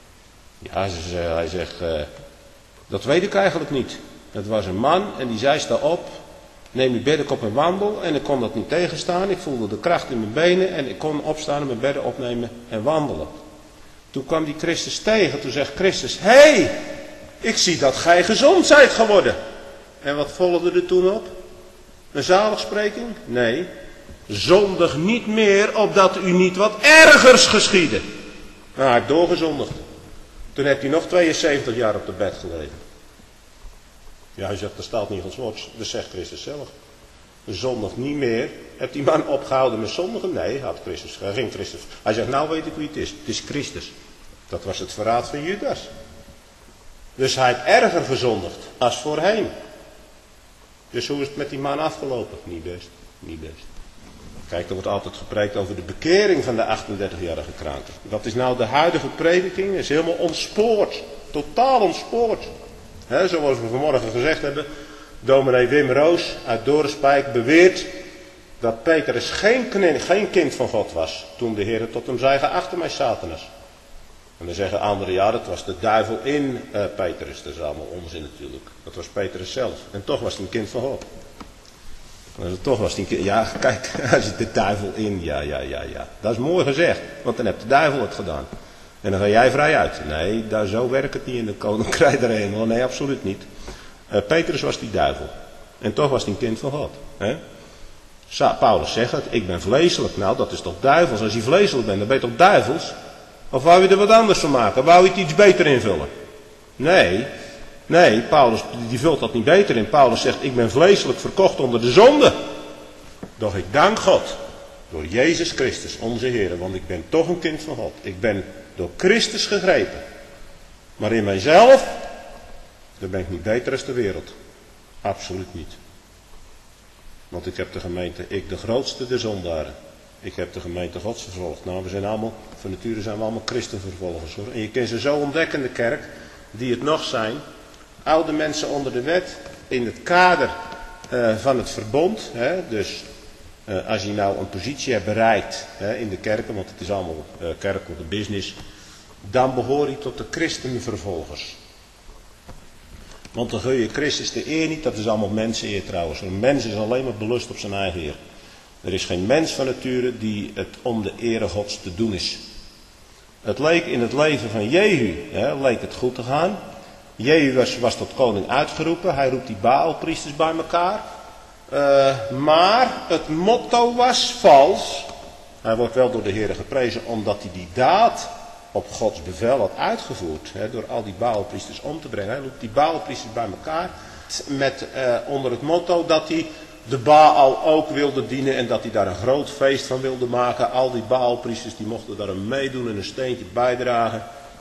Ja, ze, hij zegt, uh, dat weet ik eigenlijk niet. Het was een man en die zei, sta op, neem je bedden op en wandel. En ik kon dat niet tegenstaan. Ik voelde de kracht in mijn benen en ik kon opstaan en mijn bedden opnemen en wandelen. Toen kwam die Christus tegen. Toen zegt Christus, hé, hey, ik zie dat gij gezond zijt geworden. En wat volgde er toen op? Een zaligspreking? Nee. Zondig niet meer, opdat u niet wat ergers geschiedde. Nou, hij heeft doorgezondigd. Toen heeft hij nog tweeënzeventig jaar op de bed gelegen. Ja, hij zegt, dat staat niet in ons woord. Dat zegt Christus zelf. zondigt niet meer. Heeft die man opgehouden met zondigen? Nee, had Christus. Hij ging Christus. Hij zegt, nou weet ik wie het is. Het is Christus. Dat was het verraad van Judas. Dus hij heeft erger verzondigd als voorheen. Dus hoe is het met die man afgelopen? Niet best, niet best. Kijk, er wordt altijd gepreekt over de bekering van de achtendertigjarige kranker. Wat is nou de huidige prediking? Dat is helemaal ontspoord. Totaal ontspoord. He, zoals we vanmorgen gezegd hebben. Dominee Wim Roos uit Dorenspijk beweert dat Petrus geen, geen kind van God was. Toen de Heer tot hem zei, ga achter mij Satanas. En dan zeggen anderen, ja, dat was de duivel in uh, Petrus. Dat is allemaal onzin natuurlijk. Dat was Petrus zelf. En toch was hij een kind van God. En toch was hij een kind. Ja, kijk, hij zit de duivel in. Ja, ja, ja, ja. Dat is mooi gezegd. Want dan heeft de duivel het gedaan. En dan ga jij vrij uit. Nee, daar, zo werkt het niet in de koninkrijk der hemel. Nee, absoluut niet. Uh, Petrus was die duivel. En toch was hij een kind van God. Hè? Paulus zegt het, ik ben vleeselijk. Nou, dat is toch duivels. Als je vleeselijk bent, dan ben je toch duivels? Of wou je er wat anders van maken? Wou je het iets beter invullen? Nee, nee, Paulus die vult dat niet beter in. Paulus zegt, ik ben vleeselijk verkocht onder de zonde. Doch ik dank God, door Jezus Christus, onze Heer, want ik ben toch een kind van God. Ik ben door Christus gegrepen. Maar in mijzelf, dan ben ik niet beter als de wereld. Absoluut niet. Want ik heb de gemeente, ik de grootste der zondaren. Ik heb de gemeente Gods vervolgd. Nou, we zijn allemaal, van nature zijn we allemaal christenvervolgers hoor. En je kunt ze zo ontdekken in de kerk, die het nog zijn. Oude mensen onder de wet, in het kader uh, van het verbond. Hè, dus uh, als je nou een positie hebt bereikt hè, in de kerken, want het is allemaal uh, kerkelijke business. Dan behoor je tot de christenvervolgers. Want dan gun je Christus de eer niet, dat is allemaal menseneer trouwens. Een mens is alleen maar belust op zijn eigen eer. Er is geen mens van nature die het om de ere Gods te doen is. Het leek in het leven van Jehu, hè, leek het goed te gaan. Jehu was, was tot koning uitgeroepen, hij roept die Baalpriesters bij elkaar. Uh, maar het motto was vals. Hij wordt wel door de Heer geprezen omdat hij die daad op Gods bevel had uitgevoerd. Hè, door al die Baalpriesters om te brengen. Hij roept die Baalpriesters bij elkaar met uh, onder het motto dat hij de Baal ook wilde dienen en dat hij daar een groot feest van wilde maken. Al die Baalpriesters die mochten daar een meedoen en een steentje bijdragen.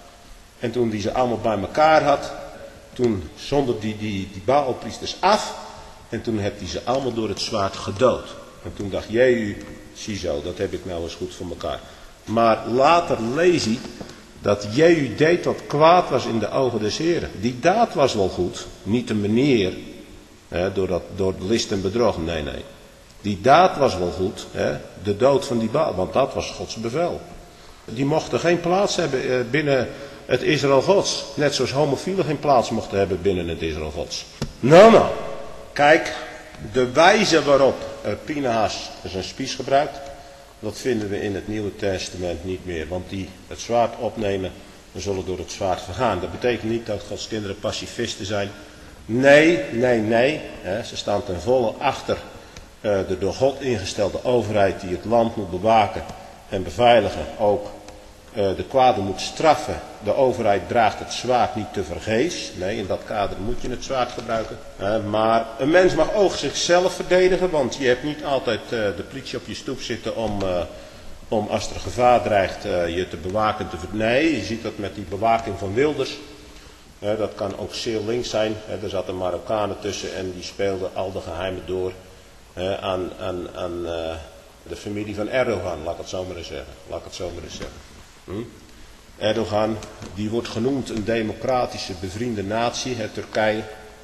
En toen hij ze allemaal bij elkaar had, toen zonderde hij die, die, die Baalpriesters af. En toen heeft hij ze allemaal door het zwaard gedood. En toen dacht Jehu, ziezo, dat heb ik nou eens goed voor elkaar. Maar later lees hij dat Jehu deed wat kwaad was in de ogen des Heren. Die daad was wel goed, niet de manier... He, door, dat, door list en bedrog, nee, nee. Die daad was wel goed, he, de dood van die Baal, want dat was Gods bevel. Die mochten geen plaats hebben eh, binnen het Israël Gods. Net zoals homofielen geen plaats mochten hebben binnen het Israël Gods. Nou, nou. Kijk, de wijze waarop uh, Pinehas zijn spies gebruikt, dat vinden we in het Nieuwe Testament niet meer. Want die het zwaard opnemen, dan zullen door het zwaard vergaan. Dat betekent niet dat Gods kinderen pacifisten zijn. Nee, nee, nee. He, ze staan ten volle achter uh, de door God ingestelde overheid die het land moet bewaken en beveiligen. Ook uh, de kwade moet straffen. De overheid draagt het zwaard niet te vergeefs. Nee, in dat kader moet je het zwaard gebruiken. Uh, maar een mens mag ook zichzelf verdedigen, want je hebt niet altijd uh, de politie op je stoep zitten om, uh, om als er gevaar dreigt uh, je te bewaken. Te ver... Nee, je ziet dat met die bewaking van Wilders. He, dat kan ook zeer links zijn. He, er zaten Marokkanen tussen en die speelden al de geheimen door he, aan, aan, aan uh, de familie van Erdogan, laat ik het zo maar eens zeggen. Laat ik het zo maar eens zeggen. Hm? Erdogan, die wordt genoemd een democratische bevriende natie, he, Turkije.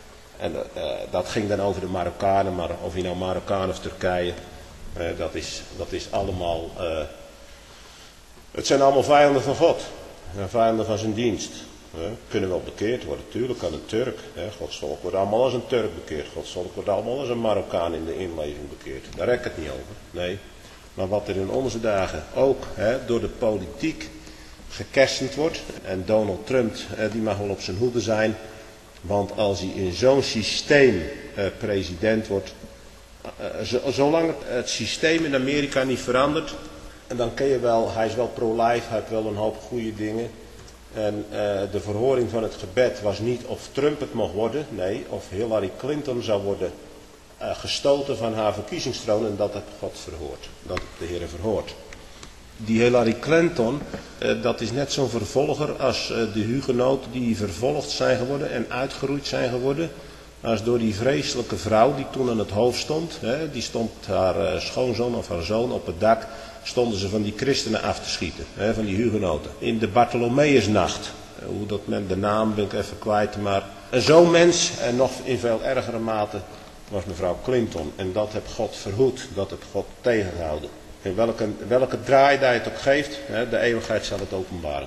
En uh, dat ging dan over de Marokkanen, maar of je nou Marokkaan of Turkije, uh, dat, is, dat is allemaal, uh, het zijn allemaal vijanden van God. Vijanden van zijn dienst. He, kunnen wel bekeerd worden, tuurlijk kan een Turk. He, Gods volk wordt allemaal als een Turk bekeerd. Gods volk wordt allemaal als een Marokkaan in de inleving bekeerd. Daar rek ik het niet over. Nee. Maar wat er in onze dagen ook he, door de politiek gekersend wordt. En Donald Trump he, die mag wel op zijn hoede zijn. Want als hij in zo'n systeem eh, president wordt. Uh, zo, zolang het, het systeem in Amerika niet verandert. En dan kun je wel, hij is wel pro-life, hij heeft wel een hoop goede dingen. En uh, de verhoring van het gebed was niet of Trump het mocht worden, nee, of Hillary Clinton zou worden uh, gestoten van haar verkiezingstroon en dat heb God verhoord. Dat heb de Heer verhoord. Die Hillary Clinton, uh, dat is net zo'n vervolger als uh, de hugenoten die vervolgd zijn geworden en uitgeroeid zijn geworden. Als door die vreselijke vrouw die toen aan het hoofd stond. Hè, die stond haar uh, schoonzoon of haar zoon op het dak. Stonden ze van die christenen af te schieten. Hè, van die hugenoten. In de Bartholomeusnacht. Uh, hoe dat men, de naam ben ik even kwijt. Maar zo'n mens en nog in veel ergere mate was mevrouw Clinton. En dat heb God verhoed. Dat heb God tegengehouden. En welke, welke draai dat je het ook geeft. Hè, de eeuwigheid zal het openbaren.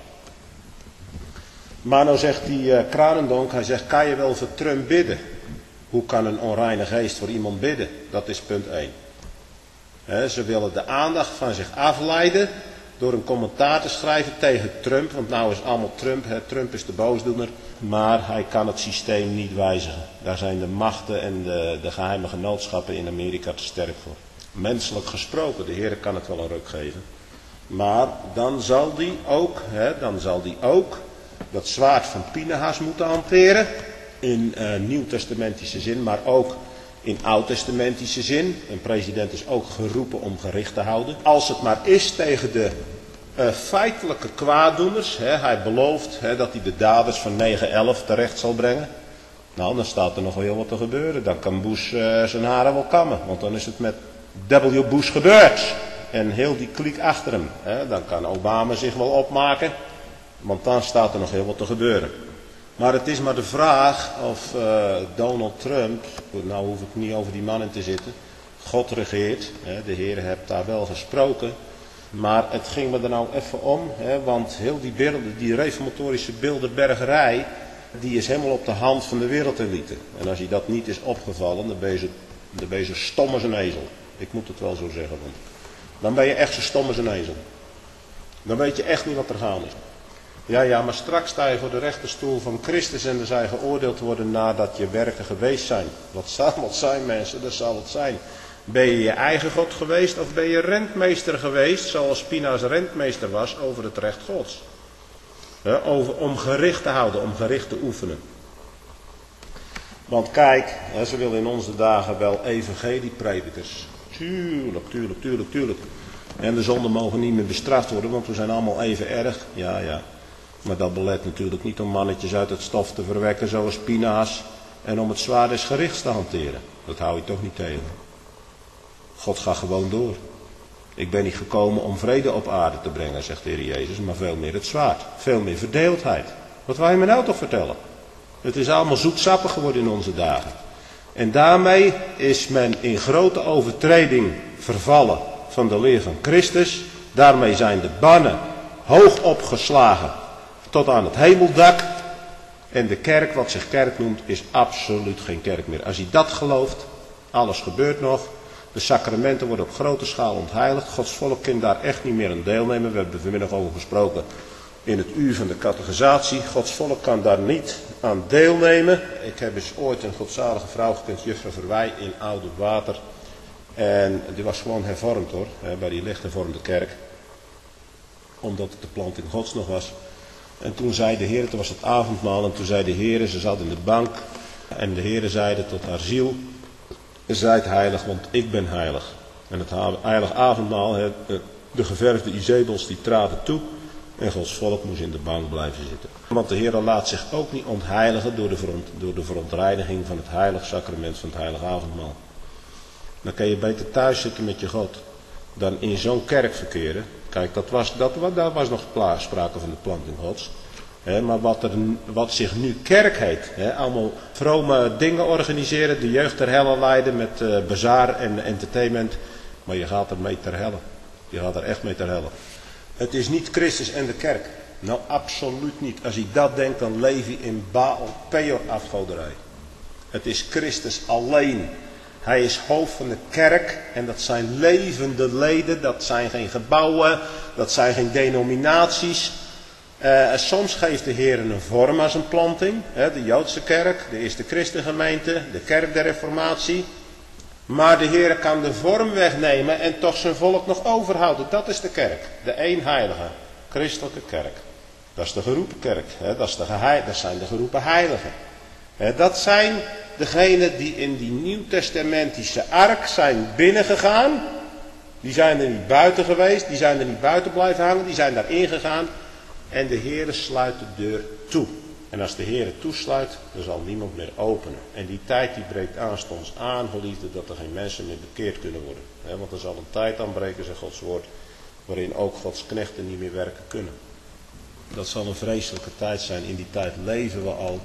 Maar nou zegt die uh, Kranendonk. Hij zegt, kan je wel voor Trump bidden? Hoe kan een onreine geest voor iemand bidden? Dat is punt één. He, ze willen de aandacht van zich afleiden door een commentaar te schrijven tegen Trump. Want nou is allemaal Trump. He, Trump is de boosdoener. Maar hij kan het systeem niet wijzigen. Daar zijn de machten en de, de geheime genootschappen in Amerika te sterk voor. Menselijk gesproken, de Heer kan het wel een ruk geven. Maar dan zal die ook, he, dan zal die ook dat zwaard van Pinehas moeten hanteren. In uh, nieuwtestamentische zin, maar ook in oud-testamentische zin. Een president is ook geroepen om gericht te houden. Als het maar is tegen de uh, feitelijke kwaaddoeners. Hè, hij belooft hè, dat hij de daders van negen elf terecht zal brengen. Nou, dan staat er nog heel wat te gebeuren. Dan kan Bush uh, zijn haren wel kammen. Want dan is het met W. Bush gebeurd. En heel die kliek achter hem. Hè. Dan kan Obama zich wel opmaken. Want dan staat er nog heel wat te gebeuren. Maar het is maar de vraag of uh, Donald Trump, nou hoef ik niet over die man in te zitten, God regeert, hè, de Heer heeft daar wel gesproken, maar het ging me er nou even om, hè, want heel die, beelden, die reformatorische beeldenbergerij, die is helemaal op de hand van de wereldelite. En als je dat niet is opgevallen, dan ben je zo, dan ben je zo stom als een ezel. Ik moet het wel zo zeggen, want dan ben je echt zo stom als een ezel. Dan weet je echt niet wat er gaande is. Ja, ja, maar straks sta je voor de rechterstoel van Christus en er zal je geoordeeld worden nadat je werken geweest zijn. Wat zal het zijn, mensen? Dat zal het zijn. Ben je je eigen God geweest of ben je rentmeester geweest, zoals Pinehas rentmeester was, over het recht Gods? He, over, om gericht te houden, om gericht te oefenen. Want kijk, he, ze willen in onze dagen wel evangeliepredikers. Tuurlijk, tuurlijk, tuurlijk, tuurlijk. En de zonden mogen niet meer bestraft worden, want we zijn allemaal even erg. Ja, ja. Maar dat belet natuurlijk niet om mannetjes uit het stof te verwekken zoals Pinehas. En om het zwaard des gerichts te hanteren. Dat hou je toch niet tegen. God gaat gewoon door. Ik ben niet gekomen om vrede op aarde te brengen, zegt de Heer Jezus. Maar veel meer het zwaard. Veel meer verdeeldheid. Wat wil je me nou toch vertellen? Het is allemaal zoetsappig geworden in onze dagen. En daarmee is men in grote overtreding vervallen van de leer van Christus. Daarmee zijn de bannen hoog opgeslagen tot aan het hemeldak. En de kerk, wat zich kerk noemt, is absoluut geen kerk meer. Als je dat gelooft, alles gebeurt nog. De sacramenten worden op grote schaal ontheiligd. Gods volk kan daar echt niet meer aan deelnemen. We hebben er vanmiddag over gesproken in het uur van de catechisatie. Gods volk kan daar niet aan deelnemen. Ik heb eens ooit een godzalige vrouw gekend, juffrouw Verwij, in Oude Water. En die was gewoon hervormd hoor, bij die licht hervormde kerk. Omdat het de planting Gods nog was. En toen zei de Heer, toen was het avondmaal, en toen zei de Heer, ze zat in de bank. En de Heer zeide tot haar ziel, zijt heilig, want ik ben heilig. En het heilig avondmaal, de geverfde Izebels die traden toe. En Gods volk moest in de bank blijven zitten. Want de Heer laat zich ook niet ontheiligen door de, veront, door de verontreiniging van het heilig sacrament van het heilig avondmaal. Dan kan je beter thuis zitten met je God dan in zo'n kerk verkeren. Kijk, dat was, dat, daar was nog sprake van de planting Gods. He, maar wat, er, wat zich nu kerk heet, he, allemaal vrome dingen organiseren, de jeugd ter helle leiden met uh, bazaar en entertainment. Maar je gaat er mee ter helle. Je gaat er echt mee ter helle. Het is niet Christus en de kerk. Nou, absoluut niet. Als je dat denkt, dan leef je in Baal Peor afgoderij. Het is Christus alleen. Hij is hoofd van de kerk en dat zijn levende leden, dat zijn geen gebouwen, dat zijn geen denominaties. Uh, soms geeft de Heer een vorm als een planting, hè, de Joodse kerk, de eerste christengemeente, de kerk der reformatie. Maar de Heer kan de vorm wegnemen en toch zijn volk nog overhouden. Dat is de kerk, de eenheilige, christelijke kerk. Dat is de geroepen kerk, hè, dat, is de geheil, dat zijn de geroepen heiligen. Hè, dat zijn degenen die in die nieuwtestamentische ark zijn binnengegaan. Die zijn er niet buiten geweest, die zijn er niet buiten blijven hangen, die zijn daarin gegaan. En de Heere sluit de deur toe. En als de Heere toesluit, dan zal niemand meer openen. En die tijd die breekt aanstonds aan, geliefde, dat er geen mensen meer bekeerd kunnen worden. Want er zal een tijd aanbreken, zegt Gods woord, waarin ook Gods knechten niet meer werken kunnen. Dat zal een vreselijke tijd zijn. In die tijd leven we al.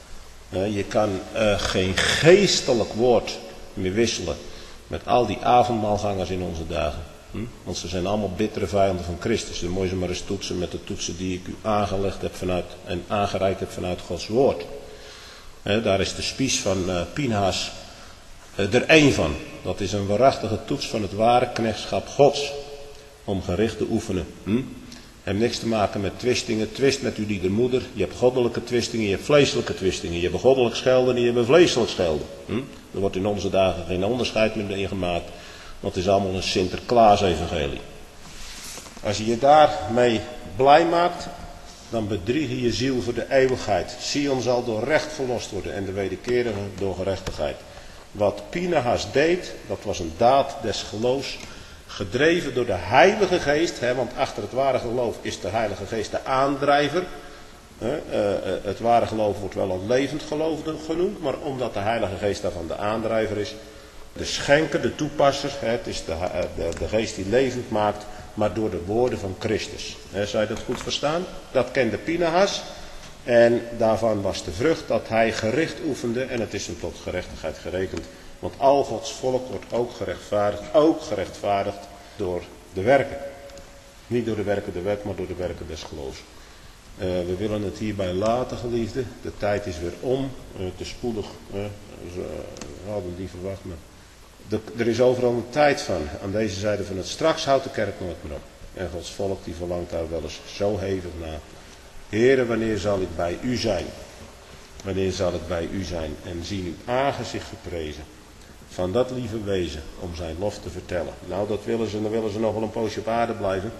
Je kan uh, geen geestelijk woord meer wisselen met al die avondmaalgangers in onze dagen. Hm? Want ze zijn allemaal bittere vijanden van Christus. Dan moet je ze maar eens toetsen met de toetsen die ik u aangelegd heb vanuit, en aangereikt heb vanuit Gods woord. He, daar is de spies van uh, Pinhas uh, er één van. Dat is een waarachtige toets van het ware knechtschap Gods. Om gericht te oefenen. Hm? Heeft niks te maken met twistingen. Twist met uw liedermoeder. Je hebt goddelijke twistingen, je hebt vleeselijke twistingen. Je hebt goddelijk schelden en je hebt vleeselijk schelden. Hm? Er wordt in onze dagen geen onderscheid meer in gemaakt. Want het is allemaal een Sinterklaas-evangelie. Als je je daarmee blij maakt, dan bedrieg je je ziel voor de eeuwigheid. Sion zal door recht verlost worden en de wederkerige door gerechtigheid. Wat Pinhas deed, dat was een daad des geloofs. Gedreven door de Heilige Geest, hè, want achter het ware geloof is de Heilige Geest de aandrijver. Hè, uh, uh, het ware geloof wordt wel een levend geloof genoemd, maar omdat de Heilige Geest daarvan de aandrijver is, de schenker, de toepasser, hè, het is de, uh, de, de Geest die levend maakt, maar door de woorden van Christus. Hè, zou je dat goed verstaan? Dat kende Pinhas en daarvan was de vrucht dat hij gericht oefende en het is hem tot gerechtigheid gerekend. Want al Gods volk wordt ook gerechtvaardigd, ook gerechtvaardigd door de werken. Niet door de werken der wet, maar door de werken des geloofs. Uh, we willen het hierbij laten, geliefde. De tijd is weer om, uh, te spoedig. Uh, we hadden die verwacht, maar de, er is overal een tijd van. Aan deze zijde van het straks houdt de kerk nooit meer op. En Gods volk die verlangt daar wel eens zo hevig naar. Heere, wanneer zal ik bij u zijn? Wanneer zal ik bij u zijn en zien uw aangezicht geprezen? Van dat lieve wezen om zijn lof te vertellen. Nou, dat willen ze, dan willen ze nog wel een poosje op aarde blijven.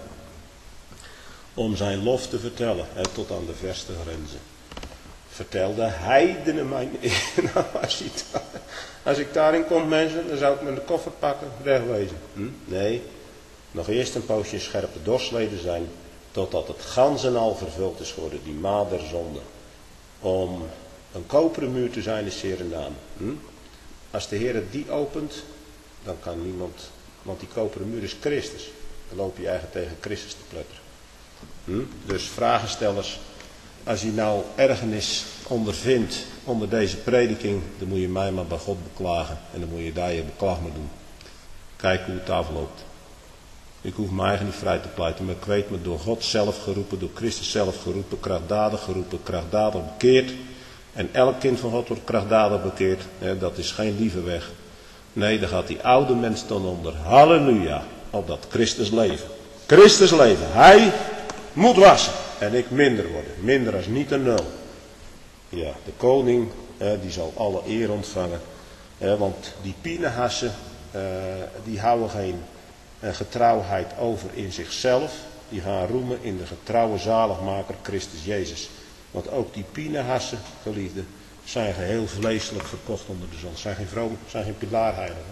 Om zijn lof te vertellen, hè, tot aan de verste grenzen. Vertelde heidenen mijn nou, als, daar, als ik daarin kom, mensen, dan zou ik me de koffer pakken, wegwezen. Hm? Nee, nog eerst een poosje scherpe dorsleden zijn, totdat het gans en al vervuld is geworden, die maat der zonde. Om een koperen muur te zijn is zeer een naam. Hm? Als de Heer die opent, dan kan niemand, want die koperen muur is Christus. Dan loop je eigenlijk tegen Christus te pletteren. Hm? Dus vragenstellers, als je nou ergernis ondervindt onder deze prediking, dan moet je mij maar bij God beklagen. En dan moet je daar je beklag maar doen. Kijk hoe het afloopt. Ik hoef me eigenlijk niet vrij te pleiten, maar ik weet me door God zelf geroepen, door Christus zelf geroepen, krachtdadig geroepen, krachtdadig bekeerd. En elk kind van God wordt krachtdadig bekeerd. Hè, dat is geen lieve weg. Nee, daar gaat die oude mens dan onder. Halleluja. Opdat Christus leven. Christus leven. Hij moet wassen. En ik minder worden. Minder als niet een nul. Ja, de koning, hè, die zal alle eer ontvangen. Hè, want die Pinhassen, uh, die houden geen uh, getrouwheid over in zichzelf. Die gaan roemen in de getrouwe zaligmaker Christus Jezus. Want ook die Pinhassen, geliefden, zijn geheel vleeselijk verkocht onder de zon. Zijn geen vroom, zijn geen pilaarheiligen.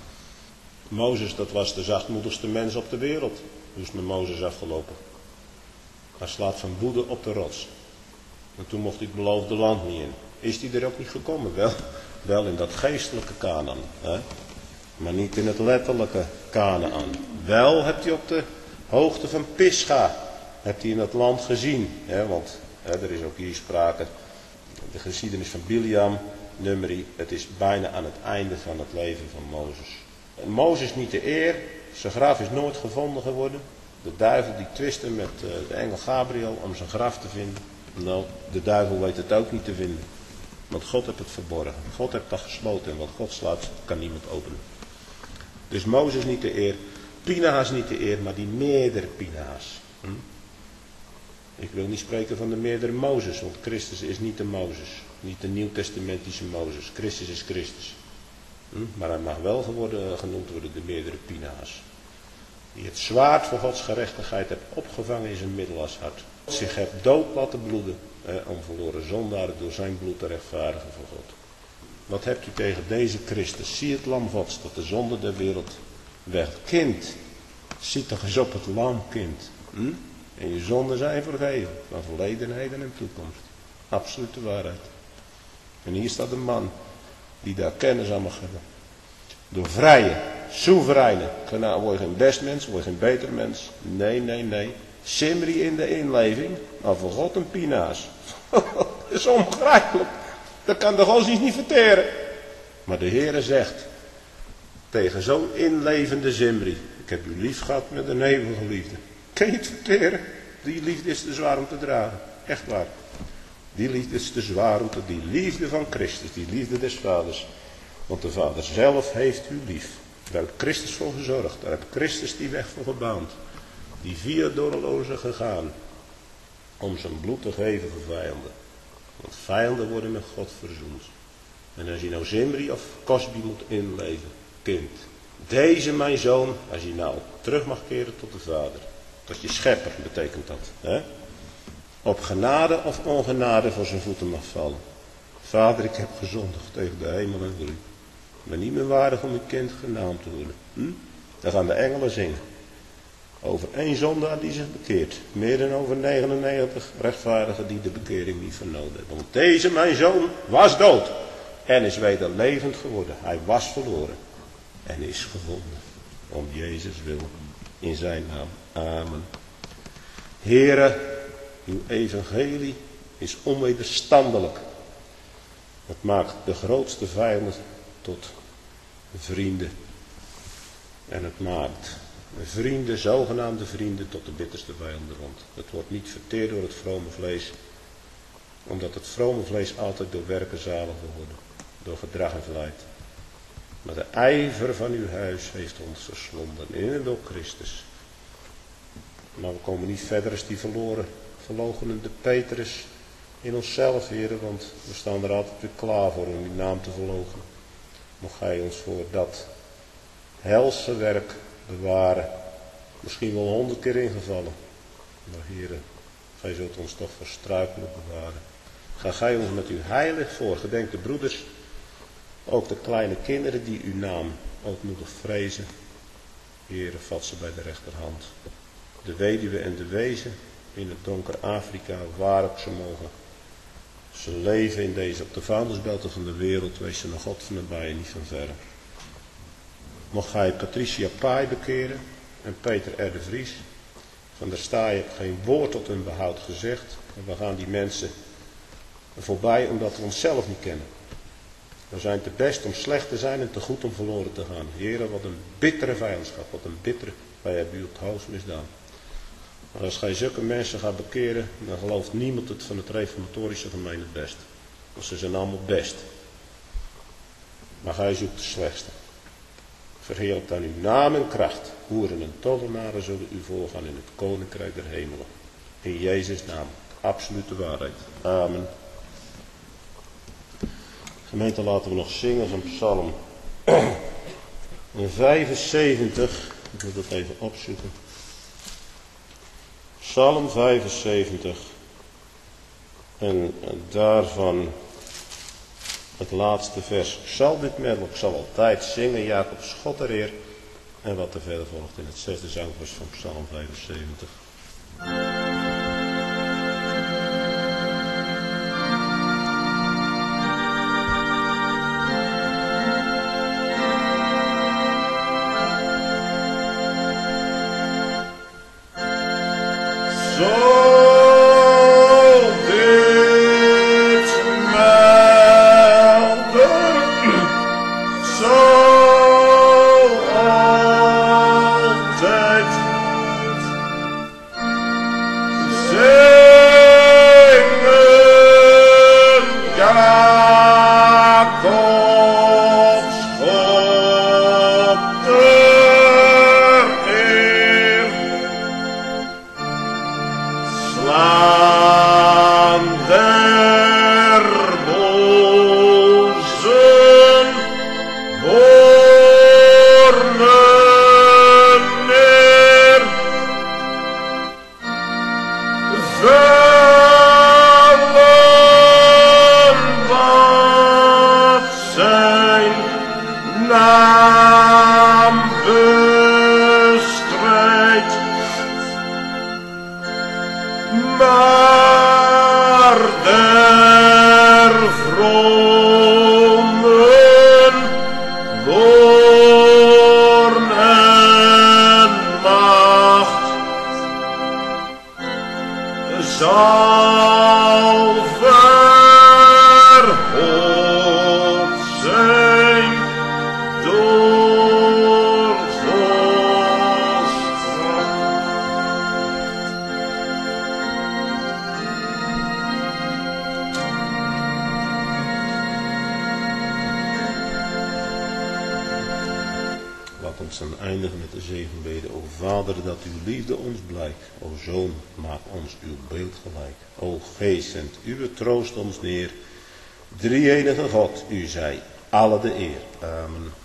Mozes, dat was de zachtmoedigste mens op de wereld. Dus met Mozes afgelopen. Hij slaat van woede op de rots. En toen mocht hij het beloofde land niet in. Is hij er ook niet gekomen? Wel, wel in dat geestelijke Kanaan. Hè? Maar niet in het letterlijke Kanaan. Wel hebt hij op de hoogte van Pisga. Hebt hij in het land gezien. Hè? Want hè, er is ook hier sprake. De geschiedenis van Biliam, Numeri. Het is bijna aan het einde van het leven van Mozes. En Mozes niet de eer. Zijn graf is nooit gevonden geworden. De duivel die twistte met uh, de engel Gabriel om zijn graf te vinden. Nou, de duivel weet het ook niet te vinden. Want God heeft het verborgen. God heeft dat gesloten. En wat God sluit, kan niemand openen. Dus Mozes niet de eer. Pinhas niet de eer, maar die meerdere Pinhas. Hm? Ik wil niet spreken van de meerdere Mozes. Want Christus is niet de Mozes. Niet de nieuwtestamentische Mozes. Christus is Christus. Hm? Maar hij mag wel geworden, genoemd worden de meerdere Pinhas. Die het zwaard voor Gods gerechtigheid heeft opgevangen in zijn middelaarshart. Zich heeft dood laten bloeden. Eh, om verloren zondaren door zijn bloed te rechtvaardigen voor God. Wat hebt u tegen deze Christus? Zie het lam Gods dat de zonde der wereld weg. Kind, zie toch eens op het lam, kind. Hm? En je zonden zijn vergeven van verleden, heden en toekomst. Absolute waarheid. En hier staat een man die daar kennis aan mag hebben. Door vrije, soevereine genade word je geen best mens, word je geen beter mens. Nee, nee, nee. Simri in de inleving, maar voor God een pinaas. Dat is onbegrijpelijk. Dat kan de godsdienst niet verteren. Maar de Heere zegt tegen zo'n inlevende Simri: ik heb u lief gehad met een eeuwige liefde. Kun je het verteren? Die liefde is te zwaar om te dragen. Echt waar. Die liefde is te zwaar om te die liefde van Christus, die liefde des vaders. Want de Vader zelf heeft u lief. Daar heeft Christus voor gezorgd. Daar heeft Christus die weg voor gebouwd. Die via doorlozen gegaan. Om zijn bloed te geven voor vijanden. Want vijanden worden met God verzoend. En als je nou Zimri of Cosby moet inleven. Kind. Deze mijn zoon. Als je nou terug mag keren tot de Vader. Tot je schepper betekent dat. Hè? Op genade of ongenade voor zijn voeten mag vallen. Vader, ik heb gezondigd tegen de hemel en voor u. Ik ben niet meer waardig om uw kind genaamd te worden. Hm? Dan gaan de engelen zingen. Over één zondaar die zich bekeert. Meer dan over negenennegentig rechtvaardigen die de bekering niet vernomen hebben. Want deze mijn zoon was dood. En is weder levend geworden. Hij was verloren. En is gevonden. Om Jezus wil. In zijn naam. Amen. Heere, uw evangelie is onwederstandelijk. Het maakt de grootste vijanden tot vrienden. En het maakt vrienden, zogenaamde vrienden, tot de bitterste vijanden rond. Het wordt niet verteerd door het vrome vlees. Omdat het vrome vlees altijd door werken zalig wil worden. Door gedrag en verleid. Maar de ijver van uw huis heeft ons verslonden. In en door Christus. Maar we komen niet verder als die verloren, verloochenende Petrus in onszelf, heren, want we staan er altijd weer klaar voor om uw naam te verloochenen. Mocht gij ons voor dat helse werk bewaren, misschien wel honderd keer ingevallen. Maar heren, gij zult ons toch voor struikelen bewaren. Ga gij ons met uw heilig voor, gedenk de broeders, ook de kleine kinderen die uw naam ootmoedig vrezen. Heren, vat ze bij de rechterhand. De weduwe en de wezen in het donker Afrika, waar ook ze mogen. Ze leven in deze, op de vaandelsbelten van de wereld, wees ze naar God van nabij en niet van verre. Mocht gij Patricia Pai bekeren en Peter R. de Vries. Van der Staaij heb geen woord tot hun behoud gezegd. En we gaan die mensen voorbij omdat we onszelf niet kennen. We zijn te best om slecht te zijn en te goed om verloren te gaan. Heren, wat een bittere vijandschap, wat een bittere, wij hebben u op het hoogst misdaan. Maar als gij zulke mensen gaat bekeren, dan gelooft niemand het van het reformatorische gemeen het best. Want ze zijn allemaal best. Maar gij zoekt de slechtste. Verheerlijk dan uw naam en kracht. Hoeren en tollenaren zullen u voorgaan in het koninkrijk der hemelen. In Jezus' naam. Absolute waarheid. Amen. Gemeente, laten we nog zingen van Psalm vijfenzeventig. Ik moet dat even opzoeken. Psalm vijfenzeventig. En daarvan het laatste vers. Ik zal dit middel, ik zal altijd zingen, Jacobs God der Heer. En wat er verder volgt in het zesde zangvers van Psalm vijfenzeventig. Zo. Zo zullen eindigen met de zegenbede. O Vader, dat uw liefde ons blijkt. O Zoon, maak ons uw beeld gelijk. O Geest, zendt uw troost ons neer. Drie-enige God, u zij alle de eer. Amen.